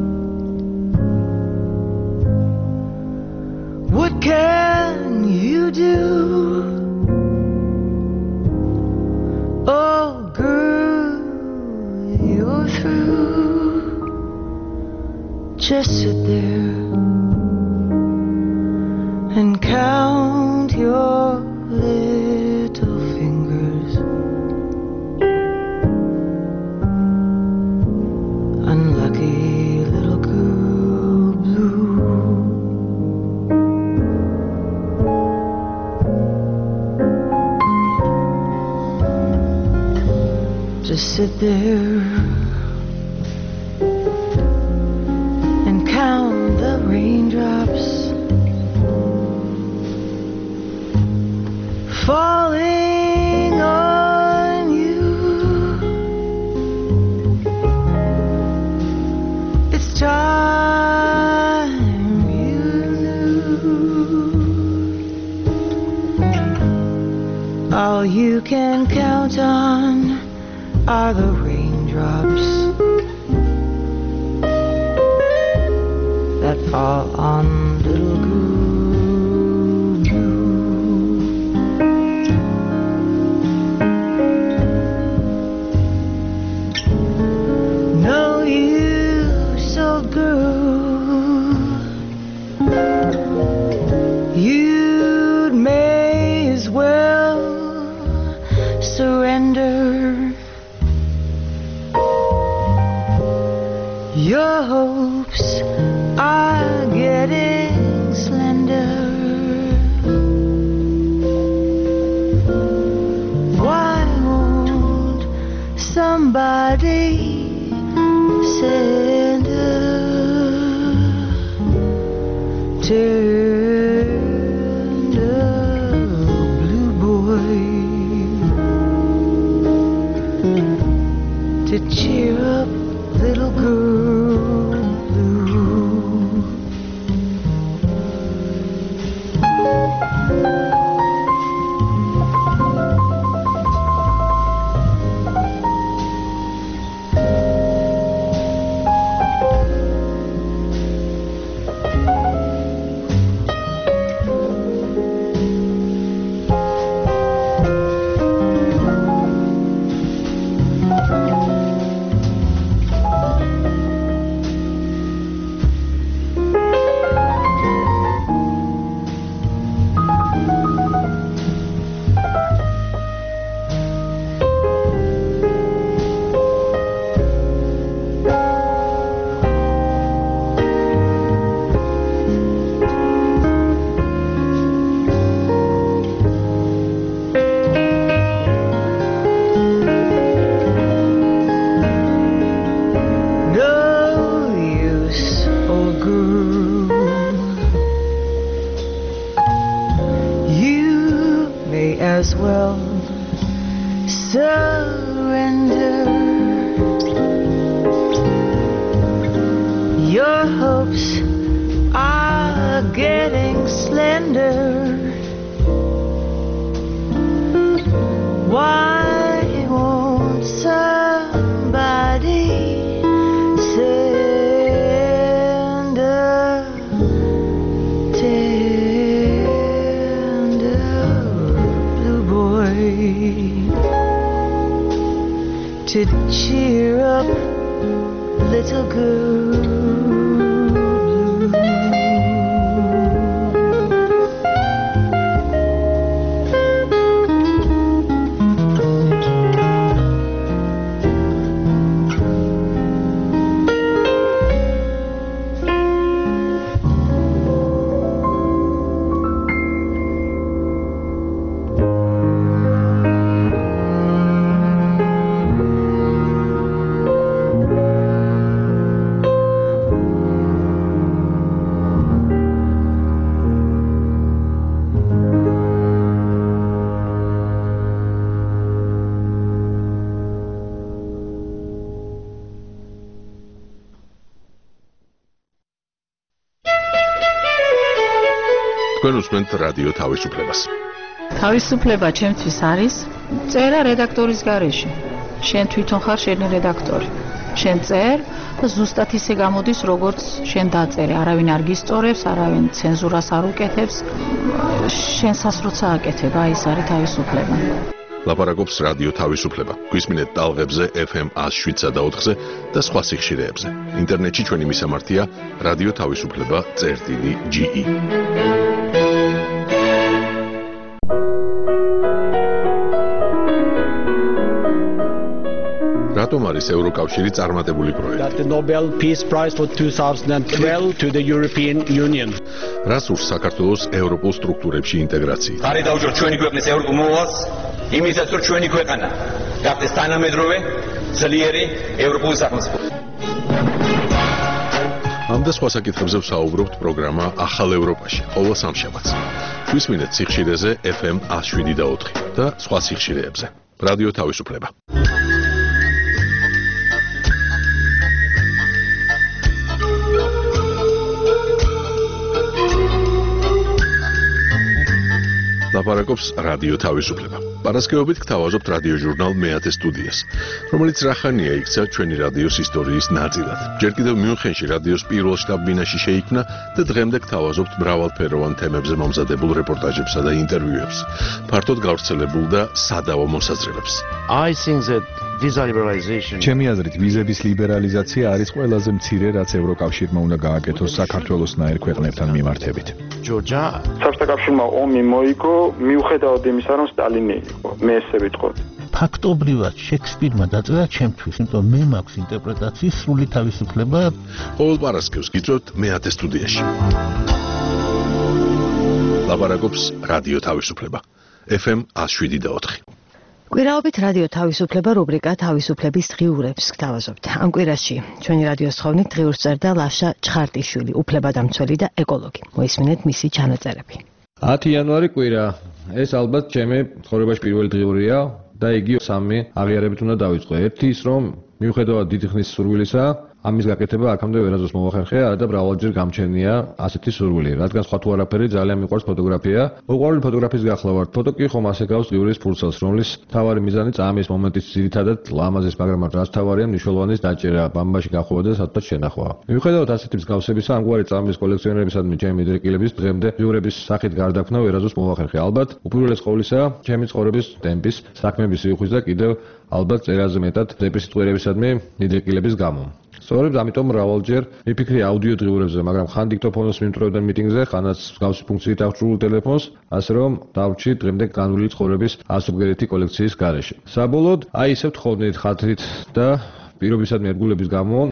What can you do? Oh, girl, you're through. Just sit there and count your little fingers. Unlucky little girl blue. Just sit there and count the raindrops falling on you. It's time you knew. All you can count on are the raindrops that fall on little girls. You'd may as well surrender. Your hopes are getting slender. Why won't somebody send a tender blue boy to cheer up little girl blue? this world surrender. Your hopes are getting slender. Why won't somebody send a tender blue boy to cheer up little girl? თქვენ უსმენთ რადიო თავისუფლებას. თავისუფლება ჩემთვის არის წერა რედაქტორის გარეშე. შენ თვითონ ხარ შენი რედაქტორი. შენ წერ და ზუსტად ისე გამოდის, როგორც შენ დაწერე. არავინ არ გისწორებს, არავინ ცენზურას არ უკეთებს. შენსას როცა აკეთებ, აი ეს არის თავისუფლება. ლაპარაკობს რადიო თავისუფლება. გვისმინეთ ტალღებზე FM 107-სა და 4-ზე და სხვა სიხშირეებზე. ინტერნეტში ჩვენი მისამართია რადიო თავისუფლება.ge. რატომ არის ევროკავშირი წარმატებული პროექტი? The Nobel Peace Prize for 2012 to the European Union. რას ურს საქართველოს ევროპულ სტრუქტურებში ინტეგრაცია? ხარი დაუჭიროთ ჩვენი ქვეყნის ევროპულ მოვალს, იმისაც რომ ჩვენი ქვეყანა გახდეს თანამედროვე, ძლიერი ევროპული სახელმწიფო. ამ და სხვა საკითხებზე ვსაუბრობთ პროგრამა ახალ ევროპაში, ყოველ სამშაბათს. გვისმინეთ სიხშირეზე FM 107 და 4 და სხვა სიხშირეებზე. რადიო თავისუფლება. ლაპარაკობს რადიო თავისუფლება. პარასკევობით გთავაზობთ რადიო ჟურნალ მეათე სტუდიას, რომელიც რახანია იქცა ჩვენი რადიოს ისტორიის ნაწილად. ჯერ კიდევ მიუნხენში რადიოს პირველ შტაბ-ბინაში შეიქმნა და დღემდე გთავაზობთ მრავალფეროვან თემებზე მომზადებულ რეპორტაჟებსა და ინტერვიუებს, ფართოდ გავრცელებულ და სადავო მოსაზრებებს. I think that visa liberalization. ჩემი აზრით, ვიზების ლიბერალიზაცია არის ყველაზე მცირე, რაც ევროკავშირმა უნდა გააკეთოს საქართველოსნაირ ქვეყნებთან მიმართებით. Georgia. საბჭოთა კავშირმა ომი მოიგო, მიუხედავად იმისა, რომ სტალინი იყო. მე ესე ვიტყოდი. ფაქტობრივად შექსპირმა დაწერა ჩემთვის, იმიტომ მე მაქვს ინტერპრეტაციის სრული თავისუფლება. ყოველ პარასკევს გიწევთ მეათე სტუდიაში. ლაპარაკობს რადიო თავისუფლება. FM 107 და 4. კვირაობით რადიო თავისუფლება რუბრიკა თავისუფლების დღიურებს გთავაზობთ. ამ კვირაში ჩვენი რადიოს თხოვნით დღიურს წერდა ლაშა ჩხარტიშვილი, უფლებადამცველი და ეკოლოგი. მოისმინეთ მისი ჩანაწერები. 10 იანვარი კვირა. ეს ალბათ ჩემი ცხოვრებაში პირველი დღიურია და იგი სამი აღიარებით უნდა დავიწყო. ერთი ის, რომ მიუხედავად დიდი ხნის სურვილისა, ამის გაკეთება აქამდე ვერასდროს მოახერხე და მრავალჯერ გამჩენია ასეთი სურვილი. რადგან სხვა თუ არაფერი ძალიან მიყვარს ფოტოგრაფია. მოყვარული ფოტოგრაფის გახლა ვარ. ფოტო კი ხომ ასე გავს დღიურის ფურცელს, რომლის თავარი მიზანი წამის მომენტის ძირითადად ლამაზის, მაგრამ რაც თავარია მნიშვნელოვანის დაჭერა, ბამბაში გახვევა და სადღაც შენახვა. მიუხედავად ასეთი მსგავსებისა, ამგვარი წამის კოლექციონერებისადმი ჩემი იდრეკილების დღემდე დღიურების სახით გარდაქმნა ვერასდროს მოახერხე. ალბათ უპირველეს ყოვლისა, ჩემი ცხოვრების ტემპის, საქმების სიუხვის და კიდევ ალბათ წერაზე მეტად დეპრესიტუერებისადმი იდრეკილების გამო. სწორედ ამიტომ მრავალჯერ მიფიქრე აუდიო დღიურებზე, მაგრამ ხან დიქტოფონს მიმტრევდნენ მიტინგზე, ხანაც მსგავსი ფუნქციით აღჭურვილ ტელეფონს, ასე რომ დავრჩი დღემდე განვლილი ცხოვრების ასობგერეთი კოლექციის გარეშე. საბოლოოდ, აი ისევ თხოვნით ხათრით და პირობისადმი ერთგულების გამო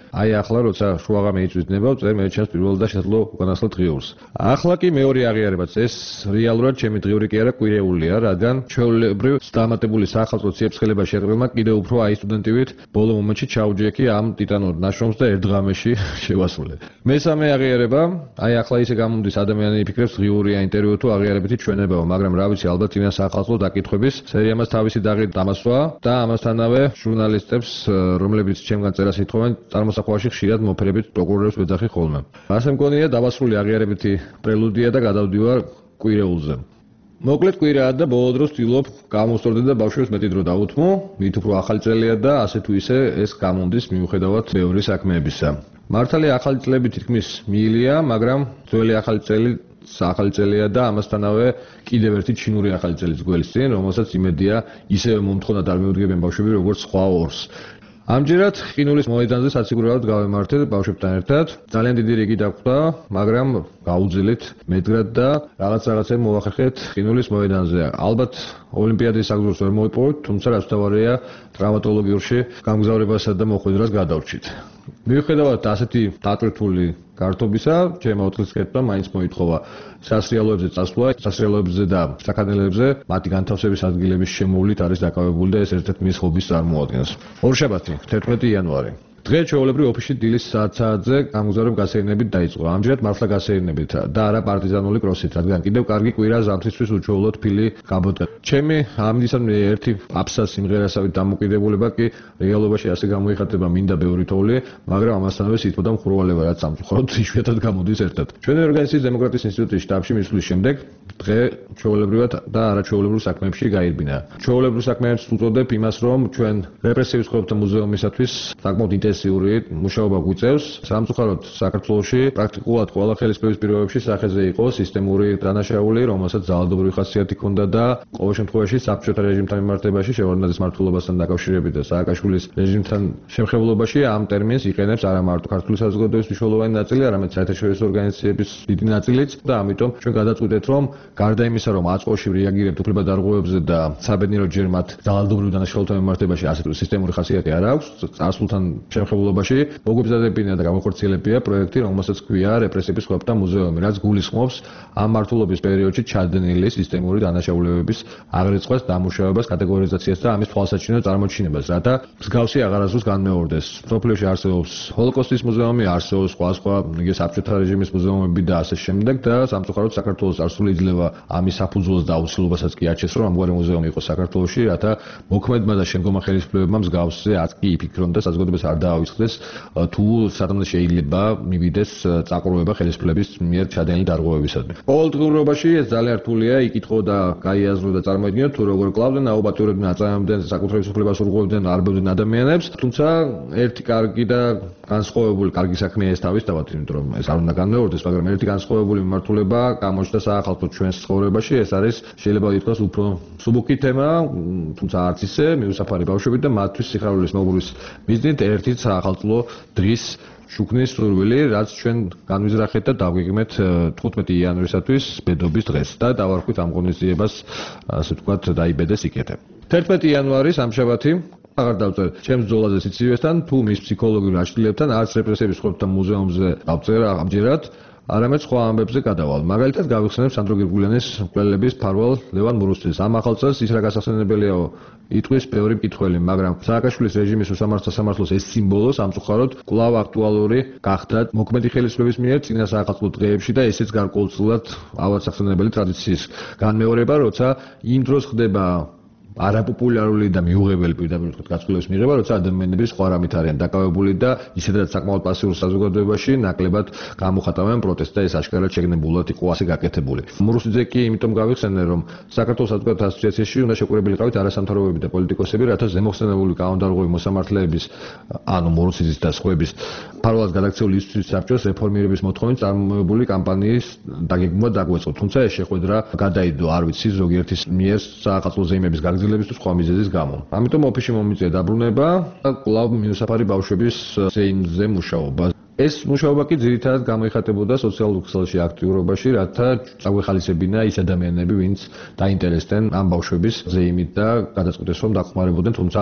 აი ახლა როცა შუაღამე იწვიდება, წერ მე ჩემს პირველ და შესაძლო უკანასკნელ დღიურს. ახლა კი მეორე აღიარებაც ეს რეალურად ჩემი დღიური კი არა, კვირეულია, რადგან ჩვეულებრივ დამატებული სახალხო ციებ-ცხელებაში შეყრებულმა კიდევ უფრო აი სტუდენტივით ბოლო მომენტში ჩაუჯექი ამ ტიტანურ ნაშრომს და ერთ ღამეში შევასრულე. მესამე აღიარება, აი ახლა ისე გამოდის ადამიანი იფიქრებს ღიურია ინტერვიუ თუ აღიარებითი ჩვენებაა, მაგრამ რა ვიცი, ალბათ წინა სახალხო დაკითხვების სერიამას თავისი დაღი დამასვა და ამასთანავე ჟურნალისტებს, რომლებიც ჩემგან წერას ითხოვენ, წარმოსახვაში ხშირად მოფერებით პროკურორებს ვეძახი ხოლმე. ასე მგონია დავასრულე აღიარებითი პრელუდია და გადავდივარ კვირეულზე. მოკლედ კვირაა და ბოლო დროს ვცდილობ გამოვსწორდე და ბავშვებს მეტი დრო დავუთმო, მით უფრო ახალი წელია და ასე თუ ისე ეს გამომდის მიუხედავად ბევრი საქმეებისა. მართალია ახალი წლები თითქმის მიილია, მაგრამ ძველი ახალი წელი ახალი წელია და ამასთანავე კიდევ ერთი ჩინური ახალი წელიც გველის წინ, რომელსაც იმედია ისევე მომთხოვნად არ მიუდგებენ ბავშვები როგორც სხვა ორს. ამჯერად ყინულის მოედანზე საციგურაოდ გავემართეთ ბავშვებთან ერთად. ძალიან დიდი რიგი დაგვხვდა, მაგრამ გაუძილეთ მედგრად და რაღაცეებ მოვახერხეთ ყინულის მოედანზე. ალბათ ოლიმპიადის საგზურს ვერ მოვიპოვოთ, თუმცა რაც თავარია ტრავმატოლოგიურში გამგზავრებასა და მოხვედრას გადავრჩით. მიუხედავად ასეთი დატვირთული გართობისა, ჩემო 4 წლის კეთება მაინც მოითხოვა სასრიალოებზე წასვლა, სასრიალოებზე და საქანელებზე მათი განთავსების ადგილების შემოვლით არის დაკავებული და ეს ერთ-ერთი მის ჰობის წარმოადგენს. ორშაბათი, 11 იანვარი. დღე ჩვეულებრივ ოფისში დილის საათზე გამგზავრებ გასეირნებით დაიწყო. ამჯერად მართლა გასეირნებით და არა პარტიზანული კროსით, რადგან კიდევ კარგი კვირა ზამთრისთვის უჩვეულოდ ფილი გაბოდგა. ჩემი ამისამე ერთი აფსა სიმღერასავით დამოკიდებულება კი რეალობაში ასე გამოიხატება მინდა ბევრი თოვლი, მაგრამ ამასთანავე სითბო და მხურვალება რაც სამწუხაროდ იშვიათად გამოდის ერთად. ჩვენი ორგანიზაციის დემოკრატიის ინსტიტუტის შტაბში მისვლის შემდეგ დღე ჩვეულებრივად და არაჩვეულებრივ საქმეებში გაირბინა. ჩვეულებრივ საქმეებს უწოდებ იმას, რომ ჩვენ რეპრესივის ცხოვრებათა მუზეუმისათვის საკმაოდ ინტენსიური მუშაობა გვიწევს. სამწუხაროდ საქართველოში პრაქტიკულად ყველა ხელისუფლების პირობებში სახეზე იყო სისტემური დანაშაული, რომელსაც ძალადობრივი ხასიათი ჰქონდა და ყოველ შემთხვევაში საბჭოთა რეჟიმთან მიმართებაში შევარდნაძის მმართველობასთან დაკავშირებით და სააკაშვილის რეჟიმთან შემხებლობაში ამ ტერმინს იყენებს არა მარტო ქართული საზოგადოების მნიშვნელოვანი ნაწილი, არამედ საერთაშორისო ორგანიზაციების დიდი ნაწილიც და ამიტომ ჩვენ გადაწყვიტეთ, რომ გარდა იმისა, რომ აწყოში რეაგირებთ უფლებადარღვევებზე და საბედნიერო ჯერ მათ ძალადობრივ დანაშაულთან მიმართებაში ასე თუ სისტემური ხასიათი არ აქვს, წარსულთან შემხებლობაში მოგებზადებინა და გამახორციელებია პროექტი, რომელსაც ქვია რეპრესიების სხვათა მუზეუმი, რაც გულისხმობს ამ მმართველობის პერიოდში ჩადენილი სისტემური დანაშაულებების აღრიცხვას, დამუშავებას, კატეგორიზაციას და ამის თვალსაჩინო წარმოჩინებას, რათა მსგავსი აღარასდროს განმეორდეს. სოფლიოში არსებობს ჰოლოკოსტის მუზეუმი, არსებობს სხვა იგი საბჭოთა რეჟიმის მუზეუმები და ასე შემდეგ და სამწუხაროდ საქართველოს წარსული იძლევა ამის საფუძველს და აუცილებლობასაც კი აჩენს, რომ ამგვარი მუზეუმი იყოს საქართველოში, რათა მოქმედმა და შემდგომმა ხელისუფლებებმა მსგავსზე აწკი იფიქრონ და საზოგადოებას არ დაავიწყდეს თუ სათანადო შეიძლება მივიდეს წაყრუება ხელისუფლების მიერ ჩადენილი დარღვევებისადმი. ყოველდღიურობაში ეს ძალიან რთულია იკითხო და გაიაზრო და წარმოიდგინოთ თუ როგორ კლავდნენ, აუბატურებდნენ, აწამებდნენ საკუთრების უფლებას ურღვევდნენ, არბევდნენ ადამიანებს, თუმცა ერთი კარგი და განსხვავებული კარგი საქმეა ეს თავისთავად, იმიტომ რომ ეს არ უნდა განმეორდეს, მაგრამ ერთი განსხვავებული მიმართულება გამოჩნდა საახალწლო ჩვენს ცხოვრებაში, ეს არის შეიძლება ითქვას უფრო მსუბუქი თემა, თუმცა არც ისე მიუსაფარი ბავშვები და მათთვის სიხარულის მოგბურის მიზნით ერთი საახალწლო დრის შუქნის სურვილი, რაც ჩვენ განვიზრახეთ და დავგეგმეთ 15 იანვრისათვის ბედობის დღეს და დავარქვით ამ ღონისძიებას, ასე ვთქვათ, დაიბედეს იქეთე. 11 იანვარი სამშაბათი აღარ დავწერ ჩემს ბრძოლაზე სიცივესთან, თუ მის ფსიქოლოგიურ აშლილებთან, არც რეპრესიების სხვათა მუზეუმზე დავწერ ამჯერად, არამედ სხვა ამბებზე გადავალ. მაგალითად გავიხსენებ სანდრო გირგულიანის მკვლელების ფარვალ ლევან მურუსძის. ამ ახალ წელს ის რა გასახსენებელია იტყვის ბევრი მკითხველი, მაგრამ სააკაშვილის რეჟიმის უსამართლოს ეს სიმბოლო სამწუხაროდ კვლავ აქტუალური გახდა მოქმედი ხელისუფლების მიერ წინა საახალწლო დღეებში და ესეც გარკვეულწილად ავადსახსენებელი ტრადიციის განმეორება, როცა იმ დროს ხდება არაპოპულარული და მიუღებელი პირდაპირ ვთქვათ გაცვლილების მიღება, როცა ადამიანები სხვა რამით არიან დაკავებული და ისედაც საკმაოდ პასიურ საზოგადოებაში ნაკლებად გამოხატავენ პროტესტს და ეს აშკარად შეგნებულად იყო ასე გაკეთებული. მურუსიძე კი იმიტომ გავიხსენე, რომ საქართველოს საზოგადოებათა ასოციაციაში უნდა შეკვირებელი ყავით არასამთავრობოები და პოლიტიკოსები, რათა ზემოხსენებული კანონდარღვევი მოსამართლეების, ანუ მურუსიძის და სხვების ფარვალად გადაქცეული ისთვის საბჭოს რეფორმირების მოთხოვნით წარმოებული კამპანიის დაგეგმვა დაგვეწყო. თუმცა ეს შეხვედრა გადაიდო, არ ვიცი, ზოგიერთის მიერ საახალწლო ზეიმების გაგრძელების თუ სხვა მიზეზის გამო. ამიტომ ოფისში მომიწია დაბრუნება და კვლავ მინუსაფარი ბავშვების ზეიმზე მუშაობა. ეს მუშაობა კი ძირითადად გამოიხატებოდა სოციალურ ქსელში აქტიურობაში, რათა წაგვეხალისებინა ის ადამიანები, ვინც დაინტერესდნენ ამ ბავშვების ზეიმით და გადაწყვიტეს, რომ დახმარებოდნენ, თუმცა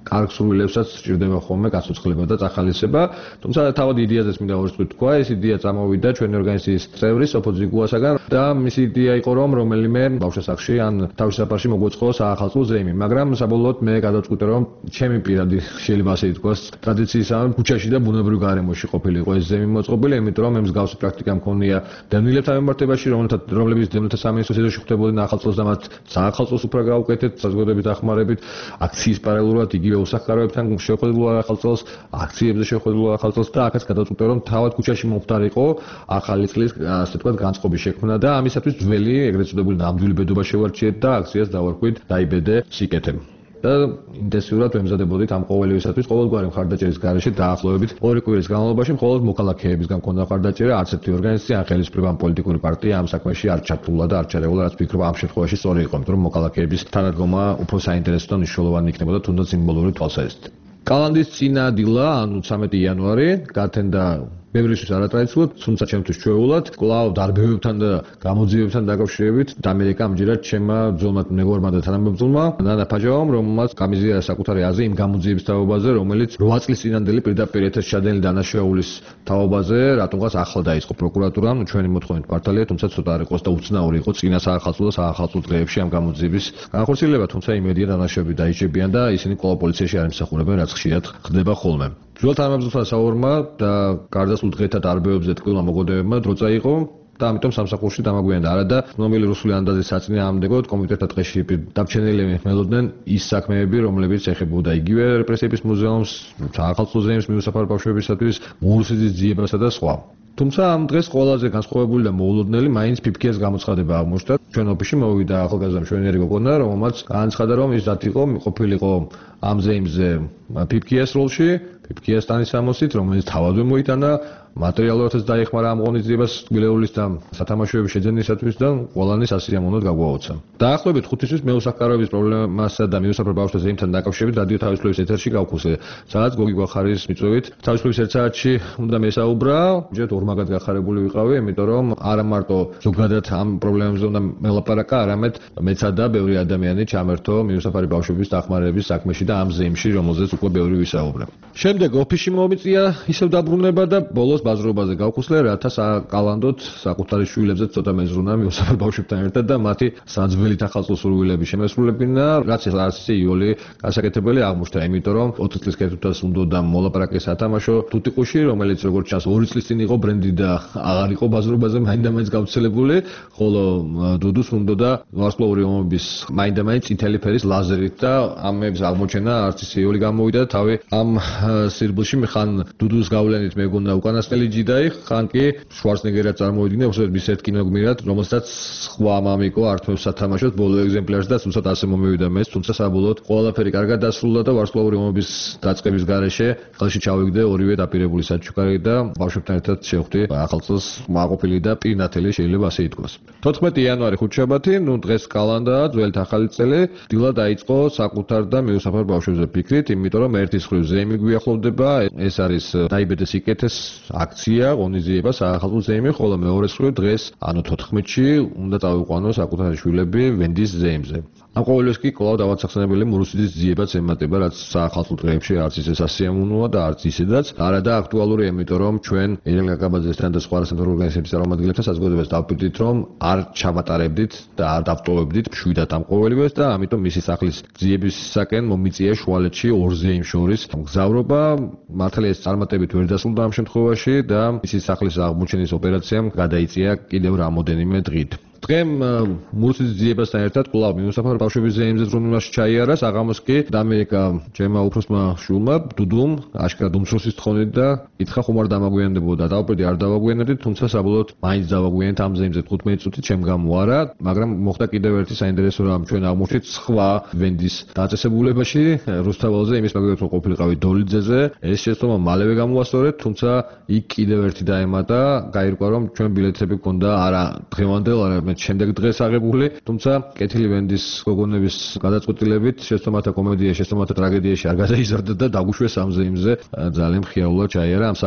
კარგ სურვილებსაც სჭირდება ხოლმე გაცოცხლება და წახალისება. თუმცა თავად იდეაზეც მინდა ორი წუთი თქვა, ეს იდეა წამოვიდა ჩვენი ორგანიზაციის წევრის ოფო ძიგუასაგან და მისი იდეა იყო რომ რომელიმე ბავშვსახში ან თავშესაფარში მოგვეწყოს საახალწლო ზეიმი, მაგრამ საბოლოოდ მე გადავწყვიტე რომ ჩემი პირადი შეიძლება ასე ითქვას ტრადიციისამე ქუჩაში და ბუნებრივ გარემოში ყოფილიყო ეს ზეიმი მოწყობილი, იმიტომ რომ მე მსგავსი პრაქტიკა მქონია დევნილებთან მიმართებაში, რომლებიც დევნილთა სამინისტროს ეზოში ხვდებოდნენ ახალწლოს და მათ საახალწლოს უფრა გაუკეთეთ საზოგადოებით დახმარებით, აქციის პარალელურად იგივე უსახკარავებთან შეხვედრილ ახალწლოს, აქციებზე შეხვედრილ ახალწლოს და აქაც გადავწყვიტე რომ თავად ქუჩაში მომხდარიყო ახალი წლის ასე ვთქვათ განწყობის შექმნა და ამისათვის ძველი ეგრეთ წოდებული ნამდვილი ბედობა შევარჩიეთ და აქციას დავარქვით დაიბედე სიკეთე. და ინტენსიურად ვემზადებოდით ამ ყოველივისათვის ყოველგვარი მხარდაჭერის გარეშე დაახლოებით 2 კვირის განმავლობაში მხოლოდ მოქალაქეებისგან მქონდა მხარდაჭერა, არც ერთი ორგანიზაცია ან ხელისუფლება ან პოლიტიკური პარტია ამ საქმეში არ ჩართულა და არ ჩარევლა, რაც ვფიქრობ ამ შემთხვევაში სწორი იყო, იმიტომ რომ მოქალაქეების თანადგომა უფრო საინტერესო და მნიშვნელოვანი იქნებოდა თუნდაც სიმბოლური თვალსაზრისით. კალანდის წინა დილა, ანუ 13 იანვარი, გათენდა ბევრისთვის არატრადიციულად, თუმცა ჩემთვის ჩვეულად, კვლავ დარბევებთან და გამოძიებებთან დაკავშირებით ამერიკა ამჯერად ჩემმა ძოლმა მეგობარმა და თანამებრძოლმა ნანა ფაჯავამ, რომელმაც გამიზიარა საკუთარი აზრი იმ გამოძიების თაობაზე, რომელიც 8 წლის წინანდელი პირდაპირ ეთერში ჩადენილი დანაშაულის თაობაზე, რატომღაც ახლა დაიწყო პროკურატურამ ჩვენი მოთხოვნით მართალია, თუმცა ცოტა არ იყოს და უცნაური იყო წინა საახალწლო და საახალწლო დღეებში ამ გამოძიების განხორციელება, თუმცა იმედია დანაშაულები დაიჭებიან და ისინი კვლავ პოლიციაში არ იმსახურებენ, რაც ხშირად ხდება ხოლმე. ძველ თანამებრძოლთან საუბარმა და გარდაცვლილ დღეთა დარბევებზე ტკბილმა მოგოდებებმა დრო წაიღო და ამიტომ სამსახურში დამაგვიანდა. არადა ცნობილი რუსული ანდაზის საწინააღმდეგოდ კომიტეტთა ტყეში დაბჩენილი მელოდნენ ის საქმეები, რომლებიც ეხებოდა იგივე რეპრესიების მუზეუმს, საახალწლო ზეიმს მიუსაფარ ბავშვებისათვის, მურუსიძის ძიებასა და სხვა. თუმცა ამ დღეს ყველაზე განსხვავებული და მოულოდნელი მაინც PPK-ს გამოცხადება აღმოჩნდა. ჩვენ ოფისში მოვიდა ახალგაზრდა მშვენიერი გოგონა, რომელმაც განაცხადა, რომ ის დათიყო, ყოფილიყო ამ ზეიმზე PPK-ს როლში, PPK-ს ტანისამოსით, რომელიც თავადვე მოიტანა, მატერიალურადაც დაეხმარა ამ ღონისძიებას ტკბილეულის და სათამაშოების შეძენისათვის და ყველანი სასიამოვნოდ გაგვაოცა. დაახლოებით 5 თვის მე უსახკაროების პრობლემასა და მიუსაფარ ბავშვთა ზეიმთან დაკავშირებით რადიო თავისუფლების ეთერში გავხუსე. სადაც გოგი გვახარის მიწვევით თავისუფლების ერთ საათში უნდა მესაუბრა, ჯერ ორმაგად გახარებული ვიყავი, იმიტომ რომ არა მარტო ზოგადად ამ პრობლემებზე უნდა მელაპარაკა, არამედ მეცა და ბევრი ადამიანი ჩამერთო მიუსაფარი ბავშვების დახმარების საქმეში და ამ ზეიმში, რომელზეც უკვე ბევრი ვისაუბრა. შემდეგ ოფისში მომიწია ისევ დაბრუნება და ბოლოს ბაზრობაზე გავხსნე, რათა საკალანდოდ საკუთარი შვილებზე ცოტა მეზრუნა მიუსაფარ ბავშვებთან ერთად და მათი საძველით ახალწლო სურვილები შემესრულებინა, რაც არც ისე იოლი გასაკეთებელი აღმოჩნდა, იმიტომ რომ 4 წლის კეთილთვას უნდა მოლაპარაკე სათამაშო თუთიყუში, რომელიც როგორც ჩანს 2 წლის წინ იყო ბრენდი და აღარ იყო ბაზრობაზე მაინდა-მაინც გავრცელებული, ხოლო დუდუს უნდა და ვარსკვლავური ომების მაინდა-მაინც წითელი ფერის ლაზერით და ამებს აღმოჩენა არც ისე იოლი გამოვიდა და თავი ამ სირბილში ხან დუდუს გავლენით მეგონა უკანასკნელი ჯიდაი, ხან კი შვარცნეგერად წარმოვიდგინე, უბრალოდ მის ერთ კინოგმირად, რომელსაც სხვა მამიკო ართმევს სათამაშოს ბოლო ეგზემპლარს და თუმცა ასე მომივიდა მეც, თუმცა საბოლოოდ ყველაფერი კარგად დასრულდა და ვარსკვლავური ომების დაწყების გარეშე ხელში ჩავიგდე ორივე დაპირებული საჩუქარი და ბავშვებთან ერთად შევხვდი ახალწლს მაყოფილი და პირნათელი შეიძლება ასე ითქვას. 14 იანვარი ხუთშაბათი, ნუ დღეს კალანდაა, ძველთ ახალი წელი, დილა დაიწყო საკუთარ და მიუსაფარ ბავშვებზე ფიქრით, იმიტომ რომ ერთის მხრივ ზეიმი გვიახლოვდება, ეს არის დაიბედეს სიკეთეს აქცია, ღონისძიება საახალწლო ზეიმი, ხოლო მეორე მხრივ დღეს, ანუ 14-ში უნდა წავიყვანო საკუთარი შვილები ვენდის ზეიმზე. ამ ყოველივეს კი კვლავ დავაცახსენებელი მურუსიძის ძიებაც ემატება, რაც საახალწლო დღეებში არც ისე სასიამოვნოა და არც ისედაც არადა აქტუალურია, იმიტომ რომ ჩვენ ირენ გაგაბაძესთან და სხვა სამთავრობო ორგანიზაციების წარმომადგენლებთან საზოგადოებას დავპირდით, რომ არ ჩავატარებდით და არ დავტოვებდით მშვიდად ამ ყოველივეს და ამიტომ მისი სახლის ძიებისაკენ მომიწია შუალედში ორ ზეიმს შორის მგზავრობა. მართალია ეს წარმატებით ვერ დასრულდა ამ შემთხვევაში და მისი სახლის აღმოჩენის ოპერაციამ გადაიწია კიდევ რამოდენიმე დღით. დღემ მურუსიძის ძიებასთან ერთად კვლავ მიუსაფარ ბავშვების ზეიმზე ზრუნვაში ჩაიარა, საღამოს კი ამერიკა ჩემმა უფროსმა შვილმა დუდუმ აშკარად უმცროსის თხოვნით და ითხრა ხომ არ დამაგვიანდებოდა. დავპირდი არ დავაგვიანებდით, თუმცა საბოლოოდ მაინც დავაგვიანეთ ამ ზეიმზე 15 წუთით ჩემ გამო არა, მაგრამ მოხდა კიდევ ერთი საინტერესო რამ, ჩვენ აღმოჩნდით სხვა ვენდის დაწესებულებაში რუსთაველზე იმის მაგალითად რომ ყოფილიყავი დოლიძეზე, ეს შეცდომა მალევე გამოასწორეთ, თუმცა იქ კიდევ ერთი დაემატა, გაირკვა რომ ჩვენ ბილეთები გქონდა არა დღევანდელ, არამედ შემდეგ დღეს აღებული, თუმცა კეთილი ვენდის გოგონების გადაწყვეტილებით შეცდომათა კომედია, შეცდომათა ტრაგედიაში არ გადაიზარდა და დაგუშვეს ამ ზეიმზე, ძალიან მხიაულად ჩაიარა ამ საღამომ.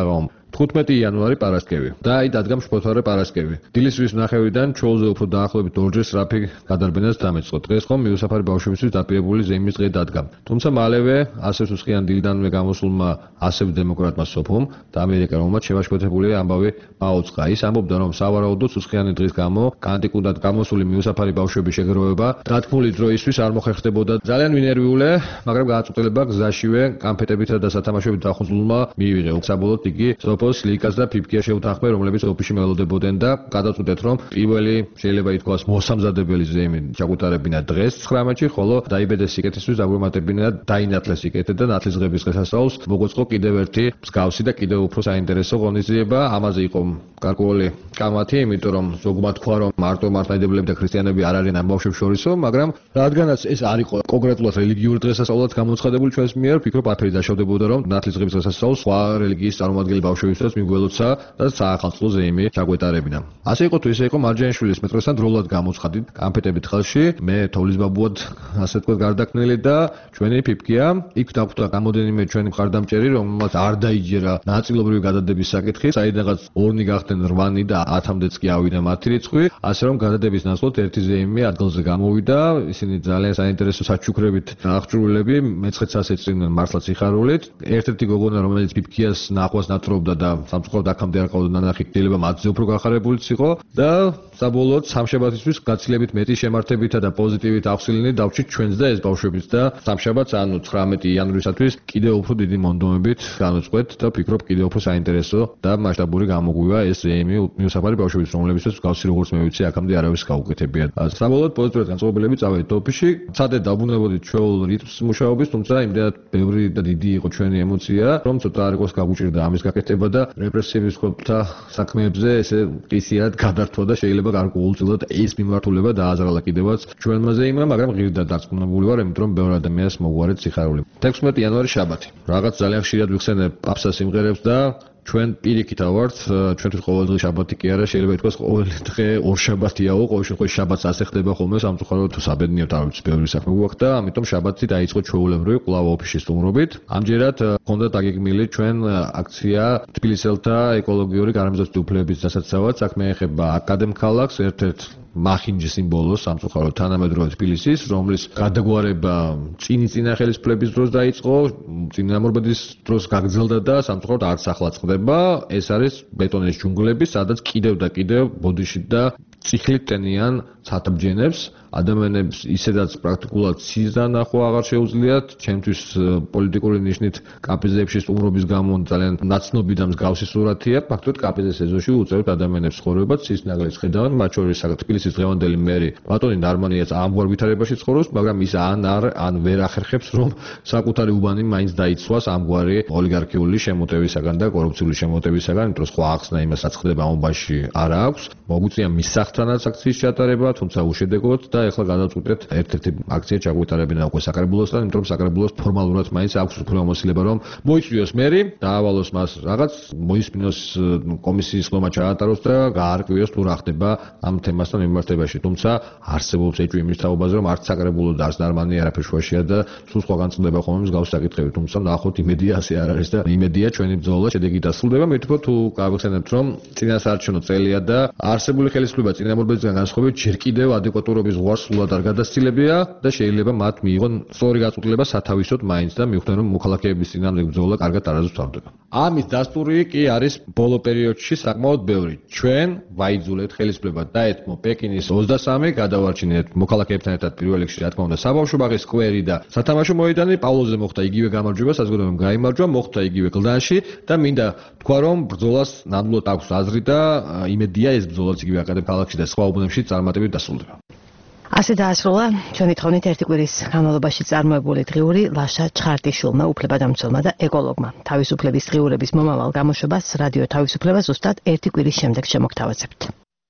15 იანვარი პარასკევი და აი დადგა მშფოთვარე პარასკევი. დილისთვის ნახევრიდან ჩვეულზე უფრო დაახლოებით ორჯერ სწრაფი გადარბენას დამეწყო. დღეს ხომ მიუსაფარი ბავშვებისთვის დაპირებული ზეიმის დღე დადგა. თუმცა მალევე ასევ უცხიან დილდანვე გამოსულმა ასევ დემოკრატმა სოფომ და ამერიკა რომელმაც შევაშფოთებული ამბავი აუწყა. ის ამბობდა რომ სავარაუდოდ უცხიანი დღის გამო კანტიკურად გამოსული მიუსაფარი ბავშვების შეგროვება დათმული დროისთვის არ მოხერხდებოდა. ძალიან ვინერვიულე, მაგრამ გააწყვეტილება გზაშივე კანფეტებითა და სათამაშოებით დახუძულმა მიიღე. საბოლოოდ იგი სოფოს ლიკას და ფიფკია შეუთანხმე, რომლებიც ოფისში მელოდებოდნენ და გადაწყვეტეთ რომ პირველი შეიძლება ითქვას მოსამზადებელი ზეიმი ჩაგუტარებინა დღეს 19-ში, ხოლო დაიბედეს სიკეთისთვის დაგვემატებინა დაინათლეს სიკეთე და ნათლისღების დღესასწაულს მოგვეწყო კიდევ ერთი მსგავსი და კიდევ უფრო საინტერესო ღონისძიება. ამაზე იყო გარკვეული კამათი, იმიტომ რომ ზოგმა თქვა რომ მარტო მართლმადიდებლები და ქრისტიანები არ არიან ამ ბავშვებს შორისო, მაგრამ რადგანაც ეს არ იყო კონკრეტულად რელიგიური დღესასწაულად გამოცხადებული ჩვენს მიერ, ვფიქრობ არაფერი დაშავდებოდა რომ ნათლისღების დღესასწაულს სხვა რელიგიის წარმომადგენელი ბავშვებისთვის მიგველოცა და საახალწლო ზეიმი ჩაგვეტარებინა. ასე იყო თუ ისე იყო მარჯანიშვილის მეტროსთან დროულად გამოცხადით კანფეტებით ხელში, მე თოვლის ბაბუად ასე თქვა გარდაქმნილი და ჩვენი ფიფკია, იქ დაგვხვდა გამოდენიმე ჩვენი მხარდამჭერი, რომელმაც არ დაიჯერა ნაწილობრივი გადადების საკითხი, საიდანაც ორნი გახდნენ 8-ნი და 10-მდეც კი ავიდა მათი რიცხვი, ასე რომ გადადების ნაცვლად ერთი ზეიმი ადგილზე გამოვიდა, ისინი ძალიან საინტერესო საჩუქრებით აღჭურვილები, მეცხრეც ასეწინდნენ მართლაც სიხარულით. ერთ-ერთი გოგონა, რომელიც ფიფკიას ნახვას ნათრობდა და სამწუხაროდ აქამდე არ ყავდა ნანახი, შეიძლება მათზე უფრო გახარებულიც იყო და საბოლოოდ სამშაბათისთვის გაცილებით მეტი შემართებითა და პოზიტივით აღსილინი დავჭით ჩვენს და ეს ბავშვებიც და სამშაბათს ანუ 19 იანვრისათვის კიდევ უფრო დიდი მონდომებით განუწყვეთ და ვფიქრობ კიდევ უფრო საინტერესო და მასშტაბური გამოგვივა ეს ზეიმი მიუსაფარი ბავშვების, რომლებისთვის გავსი როგორც მე ვიცი აქამდე არავის გაუკეთებია. საბოლოოდ პოზიტიურად განწყობილები წავედით ოფისში, ცადე დაბრუნებოდით ჩვეულ რიტმს მუშაობის, თუმცა იმდენად ბევრი და დიდი იყო ჩვენი ემოცია, რომ ცოტა არ იყოს გაგუჭირდა ამის გაკეთება და რეპრესიების ხოთა საქმეებზე ესე ყისიათ გადართვა და შეიძლება გარკვეულწილად ეს მიმართულება დააზარალა კიდევაც ჩვენმა ზეიმმა, მაგრამ ღირდად დარწმუნებული ვარ, იმიტომ რომ ბევრ ადამიანს მოგვარეთ სიხარული. 16 იანვარი შაბათი. რაღაც ძალიან ხშირად ვიხსენებ პაპსა სიმღერებს და ჩვენ პირიქით ავართ, ჩვენთვის ყოველდღე შაბათი კი არა, შეიძლება ითქვას ყოველი დღე ორ შაბათიაო, ყოველ შემთხვევაში შაბათს ასე ხდება ხოლმე, სამწუხაროდ თუ საბედნიეროდ არ ვიცი, ბევრი საქმე გვაქვს და ამიტომ შაბათი დაიწყო ჩვეულებრივი კვლავ ოფისში სტუმრობით. ამჯერად ჰქონდა დაგეგმილი ჩვენ აქცია თბილისელთა ეკოლოგიური გარემოსდაცვითი უფლებების დასაცავად, საქმე ეხება აკადემქალაქს, ერთ-ერთ მახინჯის სიმბოლოს სამწუხაროდ თანამედროვე თბილისის, რომლის გადაგვარება წინა ხელისუფლების დროს დაიწყო, წინამორბედის დროს გაგრძელდა და სამწუხაროდ არც ახლა წყდება. ეს არის ბეტონის ჯუნგლები, სადაც კიდევ და კიდევ ბოდიში და წიხლით ტენიან ცათაბჯენებს, ადამიანებს ისედაც პრაქტიკულად ცის დანახვა აღარ შეუძლიათ, ჩემთვის პოლიტიკური ნიშნით კაპიზეებში სტუმრობის გამო ძალიან ნაცნობი და მსგავსი სურათია, ფაქტობრივად კაპიზეს ეზოში უწევთ ადამიანებს ცხოვრება ცის ნაგლებს ხედავენ, მათ შორის თბილისის დღევანდელი მერი ბატონი ნარმანიაც ამგვარ ვითარებაში ცხოვრობს, მაგრამ ის ან ვერ ახერხებს, რომ საკუთარი უბანი მაინც დაიცვას ამგვარი ოლიგარქიული შემოტევისაგან და კორუფციული შემოტევისაგან, იმიტომ რომ სხვა ახსნა იმასაც ხდება უბანში არ აქვს. მოგვიწია მის სახთანაც აქციის ჩატარება, თუმცა უშედეგოდ და ეხლა გადავწყვეტეთ ერთ-ერთი აქცია ჩაგვეტარებინა უკვე საკრებულოსთან, იმიტომ რომ საკრებულოს ფორმალურად მაინც აქვს უფრო ამოსილება რომ მოიწვიოს მერი, დაავალოს მას რაღაც, მოისმინოს კომისიის ხდომა ჩაატაროს და გაარკვიოს თუ რა ხდება ამ თემასთან მიმართებაში. თუმცა არსებობს ეჭვი იმის თაობაზე, რომ არც საკრებულო და არც ნარმანი არაფერ შუაშია და სულ სხვა განწყდება ხოლმე მსგავსი საკითხები. თუმცა ნახოთ იმედია ასე არ არის და იმედია ჩვენი ბრძოლა შედეგით დასრულდება. მე ვთქვი თუ გავიხსენებთ რომ წინასაარჩევნო წელია და არსებული ხელისუფლება წინამორბედისგან განსხვავებით ჯერ კიდევ ადეკვატურობის ზღვარს სულად არ გადასცილებია და შეიძლება მათ მიიღონ სწორი გაწყვეტილება სათავისოდ მაინც და მიხვდნენ რომ მოქალაქეების წინამდე ბრძოლა კარგად არაზუსტავდება. ამის დასტური კი არის ბოლო პერიოდში საკმაოდ ბევრი. ჩვენ ვაიძულეთ ხელისუფლება დაეთმო პეკინის 23, გადავარჩინეთ მოქალაქეებთან ერთად პირველ რიგში რა თქმა უნდა საბავშვო ბაღის სკვერი და სათამაშო მოედანი, პავლოზე მოხდა იგივე გამარჯვება, საზოგადოებამ გაიმარჯვა, მოხდა იგივე გლდანში და მინდა თქვა რომ ბრძოლას ნამდვილად აქვს აზრი და იმედია ეს ბრძოლაც იგივე აკადემქალაქში და სხვა უბნებში წარმატებით დასრულდება. ასე დაასრულა ჩვენი თხოვნით ერთი კვირის განმავლობაში წარმოებული დღიური ლაშა ჩხარტიშვილმა, უფლებადამცველმა და ეკოლოგმა. თავისუფლების დღიურების მომავალ გამოშვებას რადიო თავისუფლება ზუსტად ერთი კვირის შემდეგ შემოგთავაზებთ.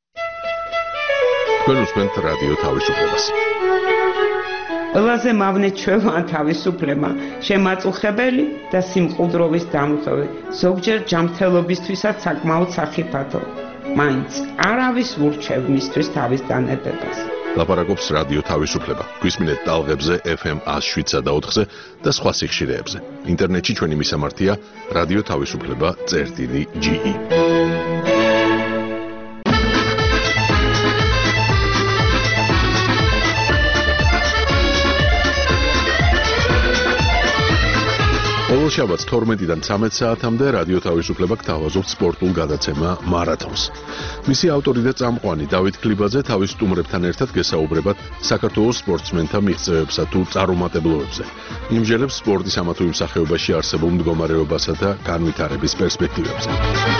თქვენ უსმენთ რადიო თავისუფლებას. ყველაზე მავნე ჩვევა თავისუფლება, შემაწუხებელი და სიმყუდროვის დამღები, ზოგჯერ ჯანმრთელობისთვისაც საკმაოდ სახიფათო. მაინც არავის ურჩევ მისთვის თავის დანებებას. ლაპარაკობს რადიო თავისუფლება. გვისმინეთ ტალღებზე FM 107-სა და 4-ზე და სხვა სიხშირეებზე. ინტერნეტში ჩვენი მისამართია რადიო თავისუფლება.ge. ყოველ შაბათს 12-დან 13 საათამდე რადიო თავისუფლება გთავაზობთ სპორტულ გადაცემა მარათონს. მისი ავტორი და წამყვანი დავით ქლიბაძე თავის სტუმრებთან ერთად გესაუბრებათ საქართველოს სპორტსმენთა მიღწევებსა თუ წარუმატებლობებზე. იმსჯელებს სპორტის ამა თუ იმ სახეობაში არსებულ მდგომარეობასა და განვითარების პერსპექტივებზე.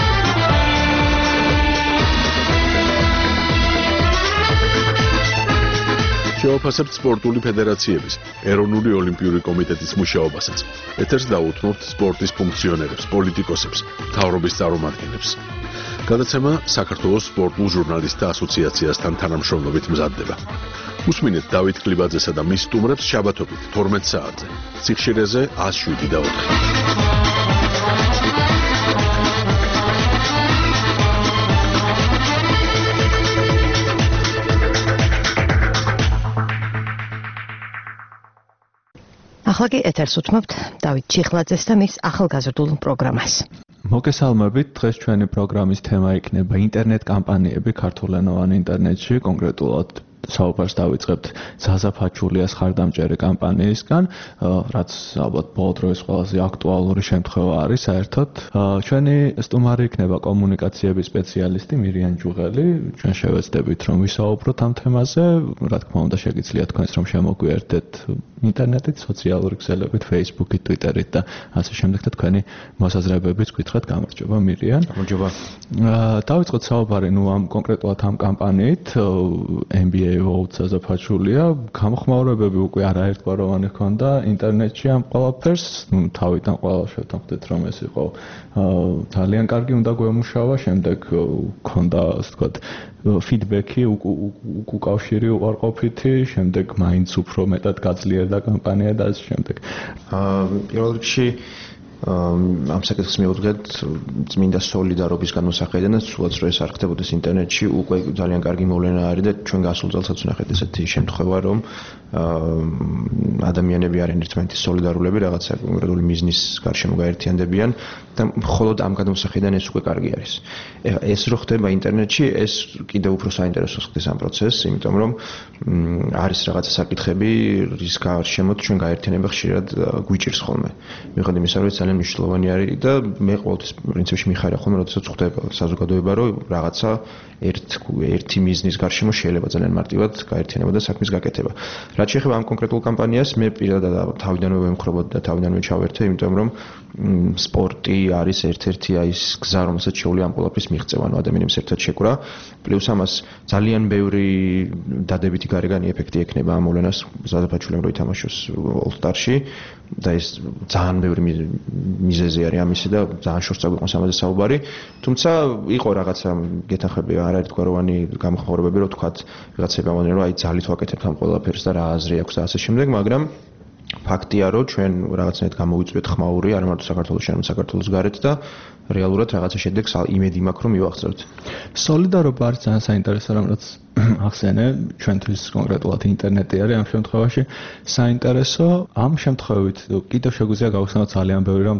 შევაფასებთ სპორტული ფედერაციების, ეროვნული ოლიმპიური კომიტეტის მუშაობასაც. ეთერს დაუთმობთ სპორტის ფუნქციონერებს, პოლიტიკოსებს, მთავრობის წარმომადგენლებს. გადაცემა საქართველოს სპორტულ ჟურნალისტთა ასოციაციასთან თანამშრომლობით მზადდება. უსმინეთ დავით ქლიბაძესა და მის სტუმრებს შაბათობით 12 საათზე. სიხშირეზე 107 და 4. ახლა კი ეთერს უთმობთ დავით ჩიხლაძეს და მის ახალგაზრდულ პროგრამას. მოგესალმებით, დღეს ჩვენი პროგრამის თემა იქნება ინტერნეტ კამპანიები ქართულენოვან ინტერნეტში, კონკრეტულად საუბარს დავიწყებთ ზაზაფაჩულიას ხარდამჭერი კამპანიისგან, რაც ალბათ ბოლო დროის ყველაზე აქტუალური შემთხვევა არის საერთოდ. ჩვენი სტუმარი იქნება კომუნიკაციების სპეციალისტი მირიან ჯუღელი. ჩვენ შევეცდებით რომ ვისაუბროთ ამ თემაზე, რა თქმა უნდა შეგიძლიათ თქვენს რომ შემოგვიერთდეთ ინტერნეტით, სოციალური ქსელებით, Facebook-ით, Twitter-ით და ასე შემდეგ და თქვენი მოსაზრებებიც გითხრათ. გამარჯობა მირიან. გამარჯობა. დავიწყოთ საუბარი ამ კონკრეტულად ამ კამპანიით NBA ზაზაფაჩულია. გამოხმაურებები უკვე არაერთგვაროვანი ჰქონდა ინტერნეტში ამ ყველაფერს. თავიდან ყველა შევთანხმდეთ რომ ეს იყო ძალიან კარგი, უნდა გვემუშავა, შემდეგ ჰქონდა ასე ვთქვათ ფიდბექი, უკავშირი უარყოფითი, შემდეგ მაინც უფრო მეტად გაძლიერდა კამპანია და ასე შემდეგ. პირველ რიგში ამ საკითხს მივუძღეთ წმინდა სოლიდარობის განმოსახედიდან, სულაც რომ ეს არ ხდებოდეს ინტერნეტში, უკვე ძალიან კარგი მოვლენა არის და ჩვენ გასულ წელსაც ვნახეთ ესეთი შემთხვევა, რომ ადამიანები არიან ერთმანეთის სოლიდარულები, რაღაცა კონკრეტული მიზნის გარშემო გაერთიანდებიან და მხოლოდ ამ განმოსახედიდან ეს უკვე კარგი არის. ეს რო ხდება ინტერნეტში, ეს კიდევ უფრო საინტერესო ხდება ამ პროცესს, იმიტომ რომ არის რაღაცა საკითხები, რის გარშემოთ ჩვენ გაერთიანება ხშირად გვიჭირს ხოლმე. მიუხედავად იმისა, რომ ძალიან მნიშვნელოვანი არის და მე ყოველთვის პრინციპში მიხარია ხოლმე, როდესაც ხდება საზოგადოება, რომ რაღაცა ერთი მიზნის გარშემო შეიძლება ძალიან მარტივად გაერთიანება და საქმის გაკეთება. რაც შეეხება ამ კონკრეტულ კამპანიას, მე პირადად თავიდანვე ვემხრობოდი და თავიდანვე ჩავერთე, იმიტომ რომ სპორტი არის ერთ-ერთი ის გზა, რომელსაც შეუძლია ამ ყველაფრის მიღწევა, ანუ ადამიანების ერთად შეკვრა, პლუს ამას ძალიან ბევრი დადებითი გარეგანი ეფექტი ექნება ამ მოვლენას ზაზაფაჩულიამ რო ითამაშოს All-Star-ში და ეს ძალიან ბევრი მიზეზი არის ამისი და ძალიან შორს წაგვიყვანს ამაზე საუბარი. თუმცა იყო რაღაცა გეთანხმები არაერთგვაროვანი გამოხმაურებები, რომ თქვათ რაღაცები ამოდნენ, რომ აი ძალით ვაკეთებთ ამ ყველაფერს და რა აზრი აქვს და ასე შემდეგ, მაგრამ ფაქტია, რომ ჩვენ რაღაცნაირად გამოვიწვიეთ ხმაური არ მარტო საქართველოში, არამედ საქართველოს გარეთ და რეალურად რაღაცა შედეგს იმედი მაქვს, რომ მივაღწევთ. სოლიდარობა არის ძალიან საინტერესო, რამაც ახსენე, ჩვენთვის კონკრეტულად ინტერნეტი არის ამ შემთხვევაში საინტერესო. ამ შემთხვევით კიდევ შეგვიძლია გავხსენოთ ძალიან ბევრი რამ,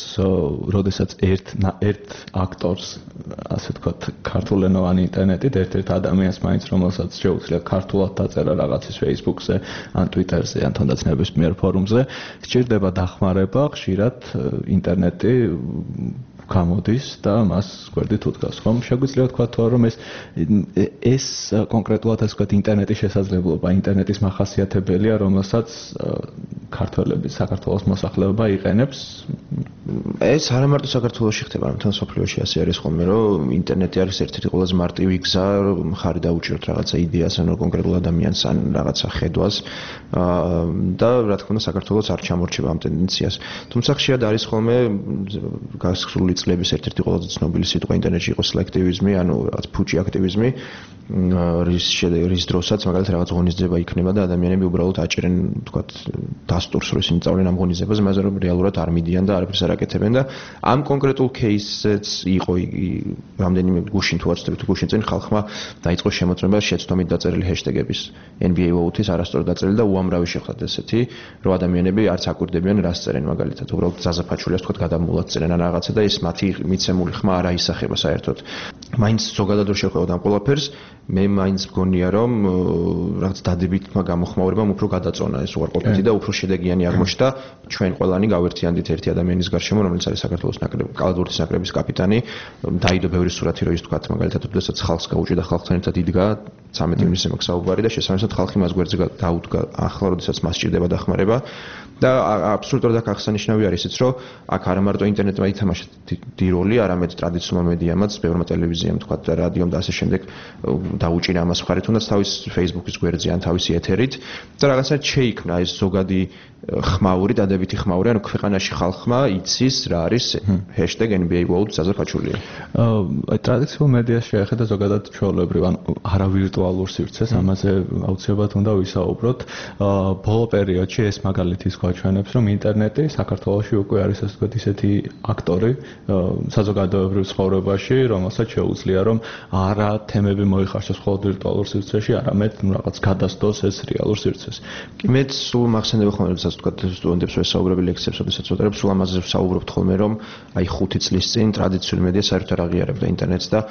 როდესაც ერთ აქტორს, ასე ვთქვათ, ქართულენოვანი ინტერნეტით, ერთ-ერთ ადამიანს მაინც, რომელსაც შეუძლია ქართულად დაწერა რაღაცის Facebook-ზე, ან Twitter-ზე, ან თუნდაც ნებისმიერ ფორუმზე, სჭირდება დახმარება, ხშირად ინტერნეტი გამოდის და მას გვერდით უდგას. ხომ შეგვიძლია ვთქვა რომ ეს კონკრეტულად ასე ვთქვათ ინტერნეტის შესაძლებლობა, ინტერნეტის მახასიათებელია, რომელსაც ქართველები, საქართველოს მოსახლეობა იყენებს. ეს არა მარტო საქართველოში ხდება, მთელ მსოფლიოში ასე არის ხოლმე, რომ ინტერნეტი არის ერთ-ერთი ყველაზე მარტივი გზა, ხარი დაუჭიროთ რაღაცა იდეას, ან კონკრეტულ ადამიანს, ან რაღაცა ხედვას და რა თქმა უნდა საქართველოს არ ჩამორჩება ამ ტენდენციას. თუმცა ხშირად არის ხოლმე გასული წლების ერთ-ერთი ყველაზე ცნობილი სიტყვა ინტერნეტში იყო სელექტივიზმი, ანუ რაღაც ფუჭი აქტივიზმი, რის დროსაც მაგალითად რაღაც ღონისძიება იქნება და ადამიანები უბრალოდ აჭერენ, თქვათ, დასტურს, რომ ისინი წავლენ ამ ღონისძიებას, მაგრამ რეალურად არ მიდიან და არაფერს არ გააკეთებენ და ამ კონკრეტულ кейსზეც იყო რამდენიმე გუშინ თუ არც გუშინ წინ ხალხმა დაიწყო შემოწმება შეცდომით დაწერილი ჰეშტეგების NBA vote-ის არასწორად დაწერილი და უამრავი შეხვდათ ესეთი რომ ადამიანები არც აკვირდებიან რას წერენ მაგალითად უბრალოდ ზაზაფაჩულიას თქვა გადამულად წერენ ან რაღაცა და ეს მათი მიცემული ხმა არ აისახება საერთოდ მაინც ზოგადად რო შევხედოთ ამ ყველაფერს მე მაინც მგონია რომ რაღაც დადებითმა გამოხმაურებამ უფრო გადაწონა ეს უარყოფითი და უფრო შედეგიანი აღმოჩნდა ჩვენ ყველანი გავერთიანდით ერთი ადამიანის გარშემო რომელიც არის საქართველოს კალათბურთის ნაკრების კაპიტანი დაიდო ბევრი სურათი რო ის თქვა მაგალითად როდესაც ხალხს გაუჭირდა ხალხთან ერთად იდგა 13 ივნისზე მაქვს საუბარი და შესაბამისად ხალხი მას გვერდზე დაუდგა ახლა როდესაც მას სჭირდება დახმარება და აბსოლუტურად აქ აღსანიშნავი არის ისიც რომ აქ არა მარტო ინტერნეტმა ითამაშა დიდი როლი არამედ ტრადიციულმა მედიამაც ბევრმა ტელევიზიამ თქვა და რადიომ და ასე შემდეგ დაუჭირა ამას მხარი თუნდაც თავის Facebook-ის გვერდზე ან თავისი ეთერით და რაღაცა შეიქმნა ეს ზოგადი ხმაური დადებითი ხმაური ანუ ქვეყანაში ხალხმა იცის რა არის #NBA vote ზაზაფაჩულია აი ტრადიციულ მედიაში შეეხება ზოგადად ჩვეულებრივ ან არავირტუალურ სივრცეს ამაზე აუცილებლად უნდა ვისაუბროთ ბოლო პერიოდში ეს მაგალითის გვაჩვენებს რომ ინტერნეტი საქართველოში უკვე არის ასე ვთქვათ ისეთი აქტორი საზოგადოებრივ ცხოვრებაში რომელსაც შეუძლია რომ არა თემები მოიხარშოს მხოლოდ ვირტუალურ სივრცეში არამედ რაღაც გადასდოს ეს რეალურ სივრცეს მეც სულ მახსენდება ხოლმე როდესაც ვთქვათ სტუდენტებს ვესაუბრები ლექციებს როდესაც ვწერებ სულ ამაზე ვსაუბრობთ ხოლმე რომ აი 5 წლის წინ ტრადიციული მედია საერთოდ არ აღიარებდა ინტერნეტს და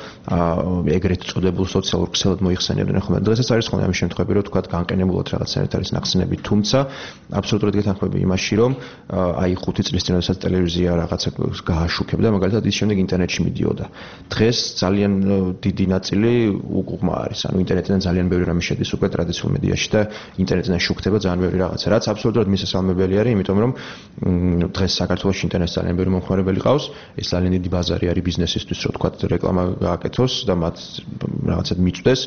ეგრეთ წოდებულ სოციალურ ქსელად მოიხსენებდნენ ხოლმე დღესაც არის ხოლმე ამ შემთხვევები რომ ვთქვათ განყენებულად რაღაცნაირად არის ნახსენები თუმცა აბსოლუტურად გეთანხმები იმაში რომ აი 5 წლის წინ როდესაც ტელევიზია რაღაცა გააშუქებდა მაგალითად ის შემდეგ ინტერნეტში მიდიოდა დღეს ძალიან დიდი ნაწილი უკუღმა არის ანუ ინტერნეტიდან ძალიან ბევრი რამე შედის უკვე ტრადიციულ მედიაში და ინტერნეტიდან შუქდება ძალიან ბევრი რაღაცა რაც აბსოლუტურად მისასალმებელი არის იმიტომ რომ დღეს საქართველოს ინტერნეტს ძალიან ბევრი მომხმარებელი ყავს ეს ძალიან დიდი ბაზარი არის ბიზნესისთვის რომ თქვა რეკლამა გააკეთოს და მათ რაღაცად მიწვდეს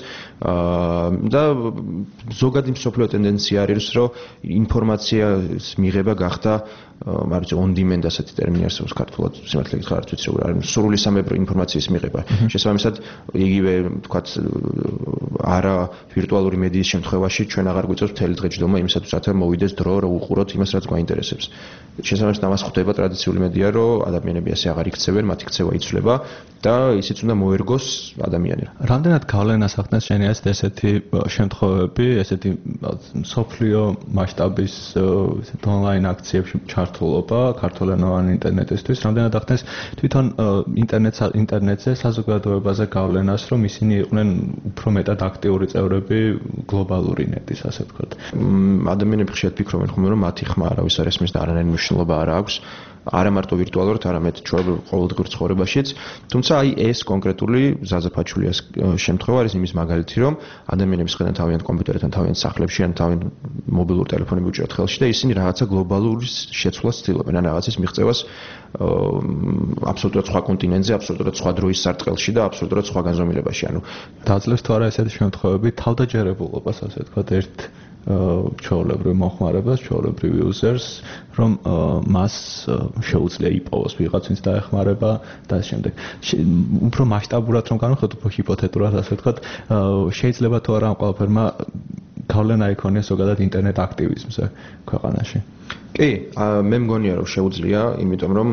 და ზოგადი მსოფლიო ტენდენცია არის რომ ინფორმაციის მიღება გახდა მარჯ on demand ასეთი ტერმინი არსებობს ქართულად სიმართლე გითხრა არ ვიცი როგორ არის სრული სამებრო ინფორმაციის მიღება შესაბამისად იგივე თქვა არა ვირტუალური მედიის შემთხვევაში ჩვენ აღარ გვიწევს მთელი დღე ჯდომა იმისათვის რათა მოვიდეს დრო რომ უყუროთ იმას რაც გვაინტერესებს შესაბამისად ამას ხვდება ტრადიციული მედია რომ ადამიანები ასე აღარ იქცევენ მათი ქცევა იცვლება და ისიც უნდა მოერგოს ადამიანი რამდენად გავლენას ახდენს შენი აზრით ესეთი შემთხვევები ესეთი სოფლიო მასშტაბის ესეთ ონლაინ აქციებში ჩართულობა ქართულენოვან ინტერნეტისთვის რამდენად ახდენს თვითონ ინტერნეტზე საზოგადოებაზე გავლენას რომ ისინი იყვნენ უფრო მეტად აქტიური წევრები გლობალური ნეტის ასე ვთქვათ ადამიანები ხშირად ფიქრობენ ხოლმე რომ მათი ხმა არავის არ ესმის და არანაირი მნიშვნელობა არ აქვს არა მარტო ვირტუალურად, არამედ ჩვეულებრივ ყოველდღიურ ცხოვრებაშიც. თუმცა აი ეს კონკრეტული ზაზაფაჩულიას შემთხვევა არის იმის მაგალითი, რომ ადამიანები შედან თავიანთ კომპიუტერთან, თავიანთ სახლებში ან თავიანთ მობილურ ტელეფონებში უჭიროთ ხელში და ისინი რაღაცა გლობალური შეცვლას ცდილობენ, ან რაღაცის მიღწევას აბსოლუტურად სხვა კონტინენტზე, აბსოლუტურად სხვა დროის სარტყელში და აბსოლუტურად სხვა განზომილებაში. ანუ დაძლევს თუ არა ესეთი შემთხვევები თავდაჯერებულობას, ასე ვთქვათ, ერთ ჩვეულებრივ მოხმარებას, ჩვეულებრივ users, რომ მას შეუძლია იპოვოს ვიღაც ვინც დაეხმარება და ამ შემდეგ. უფრო მასშტაბურად რომ განვიხილოთ, უფრო ჰიპოთეტურად, ასე ვთქვათ, შეიძლება თუ არა ამ ყველაფერმა გავლენა იქონიოს ზოგადად ინტერნეტ აქტივიზმზე ქვეყანაში. კი, მე მგონია რომ შეუძლია, იმიტომ რომ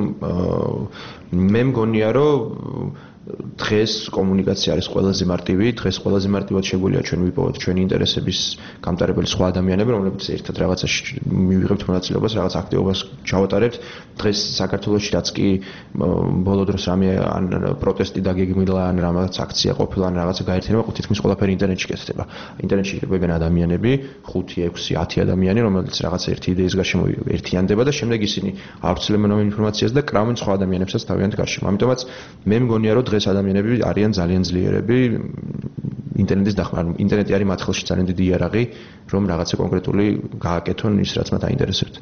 მე მგონია რომ დღეს კომუნიკაცია არის ყველაზე მარტივი, დღეს ყველაზე მარტივად შეგვიძლია ჩვენ ვიპოვოთ ჩვენი ინტერესების გამტარებელი სხვა ადამიანები, რომლებიც ერთად რაღაცაში მივიღებთ მონაწილეობას, რაღაც აქტივობას ჩავატარებთ. დღეს საქართველოში რაც კი ბოლო დროს რამე ან პროტესტი დაგეგმილა, ან რაღაც აქცია ყოფილა, ან რაღაცა გაერთიანება, თითქმის ყველაფერი ინტერნეტში გესდება. ინტერნეტში იღებენ ადამიანები, 5, 6, 10 ადამიანი, რომელთაც რაღაც ერთი იდეის გარშემო ერთიანდება და შემდეგ ისინი ავრცელებენ ამ ინფორმაციას და კრავენ სხვა ადამიანებსაც თავიანთ გარშემო. ამიტომაც მე მგონია რომ დღეს ადამიანები არიან ძალიან ძლიერები ინტერნეტის დახმარებით. ინტერნეტი არის მათ ხელში ძალიან დიდი იარაღი, რომ რაღაცა კონკრეტული გააკეთონ ის, რაც მათ აინტერესებთ.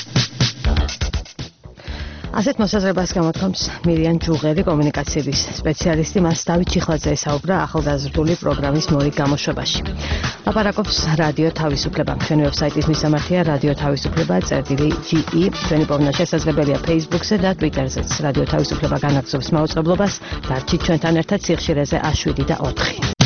ასეთ მოსაზრებას გამოთქვამს მირიან ჯუღელი, კომუნიკაციების სპეციალისტი, მას დავით ჩიხლაძე ესაუბრა ახალგაზრდული პროგრამის მორიგ გამოშვებაში. ლაპარაკობს რადიო თავისუფლება. ჩვენი ვებსაიტის მისამართია რადიო თავისუფლება წერტილი.ge. ჩვენი პოვნა შესაძლებელია Facebook-ზე და Twitter-ზეც. რადიო თავისუფლება განაგრძობს მაუწყებლობას. დარჩით ჩვენთან ერთად სიხშირეზე 7 და 4.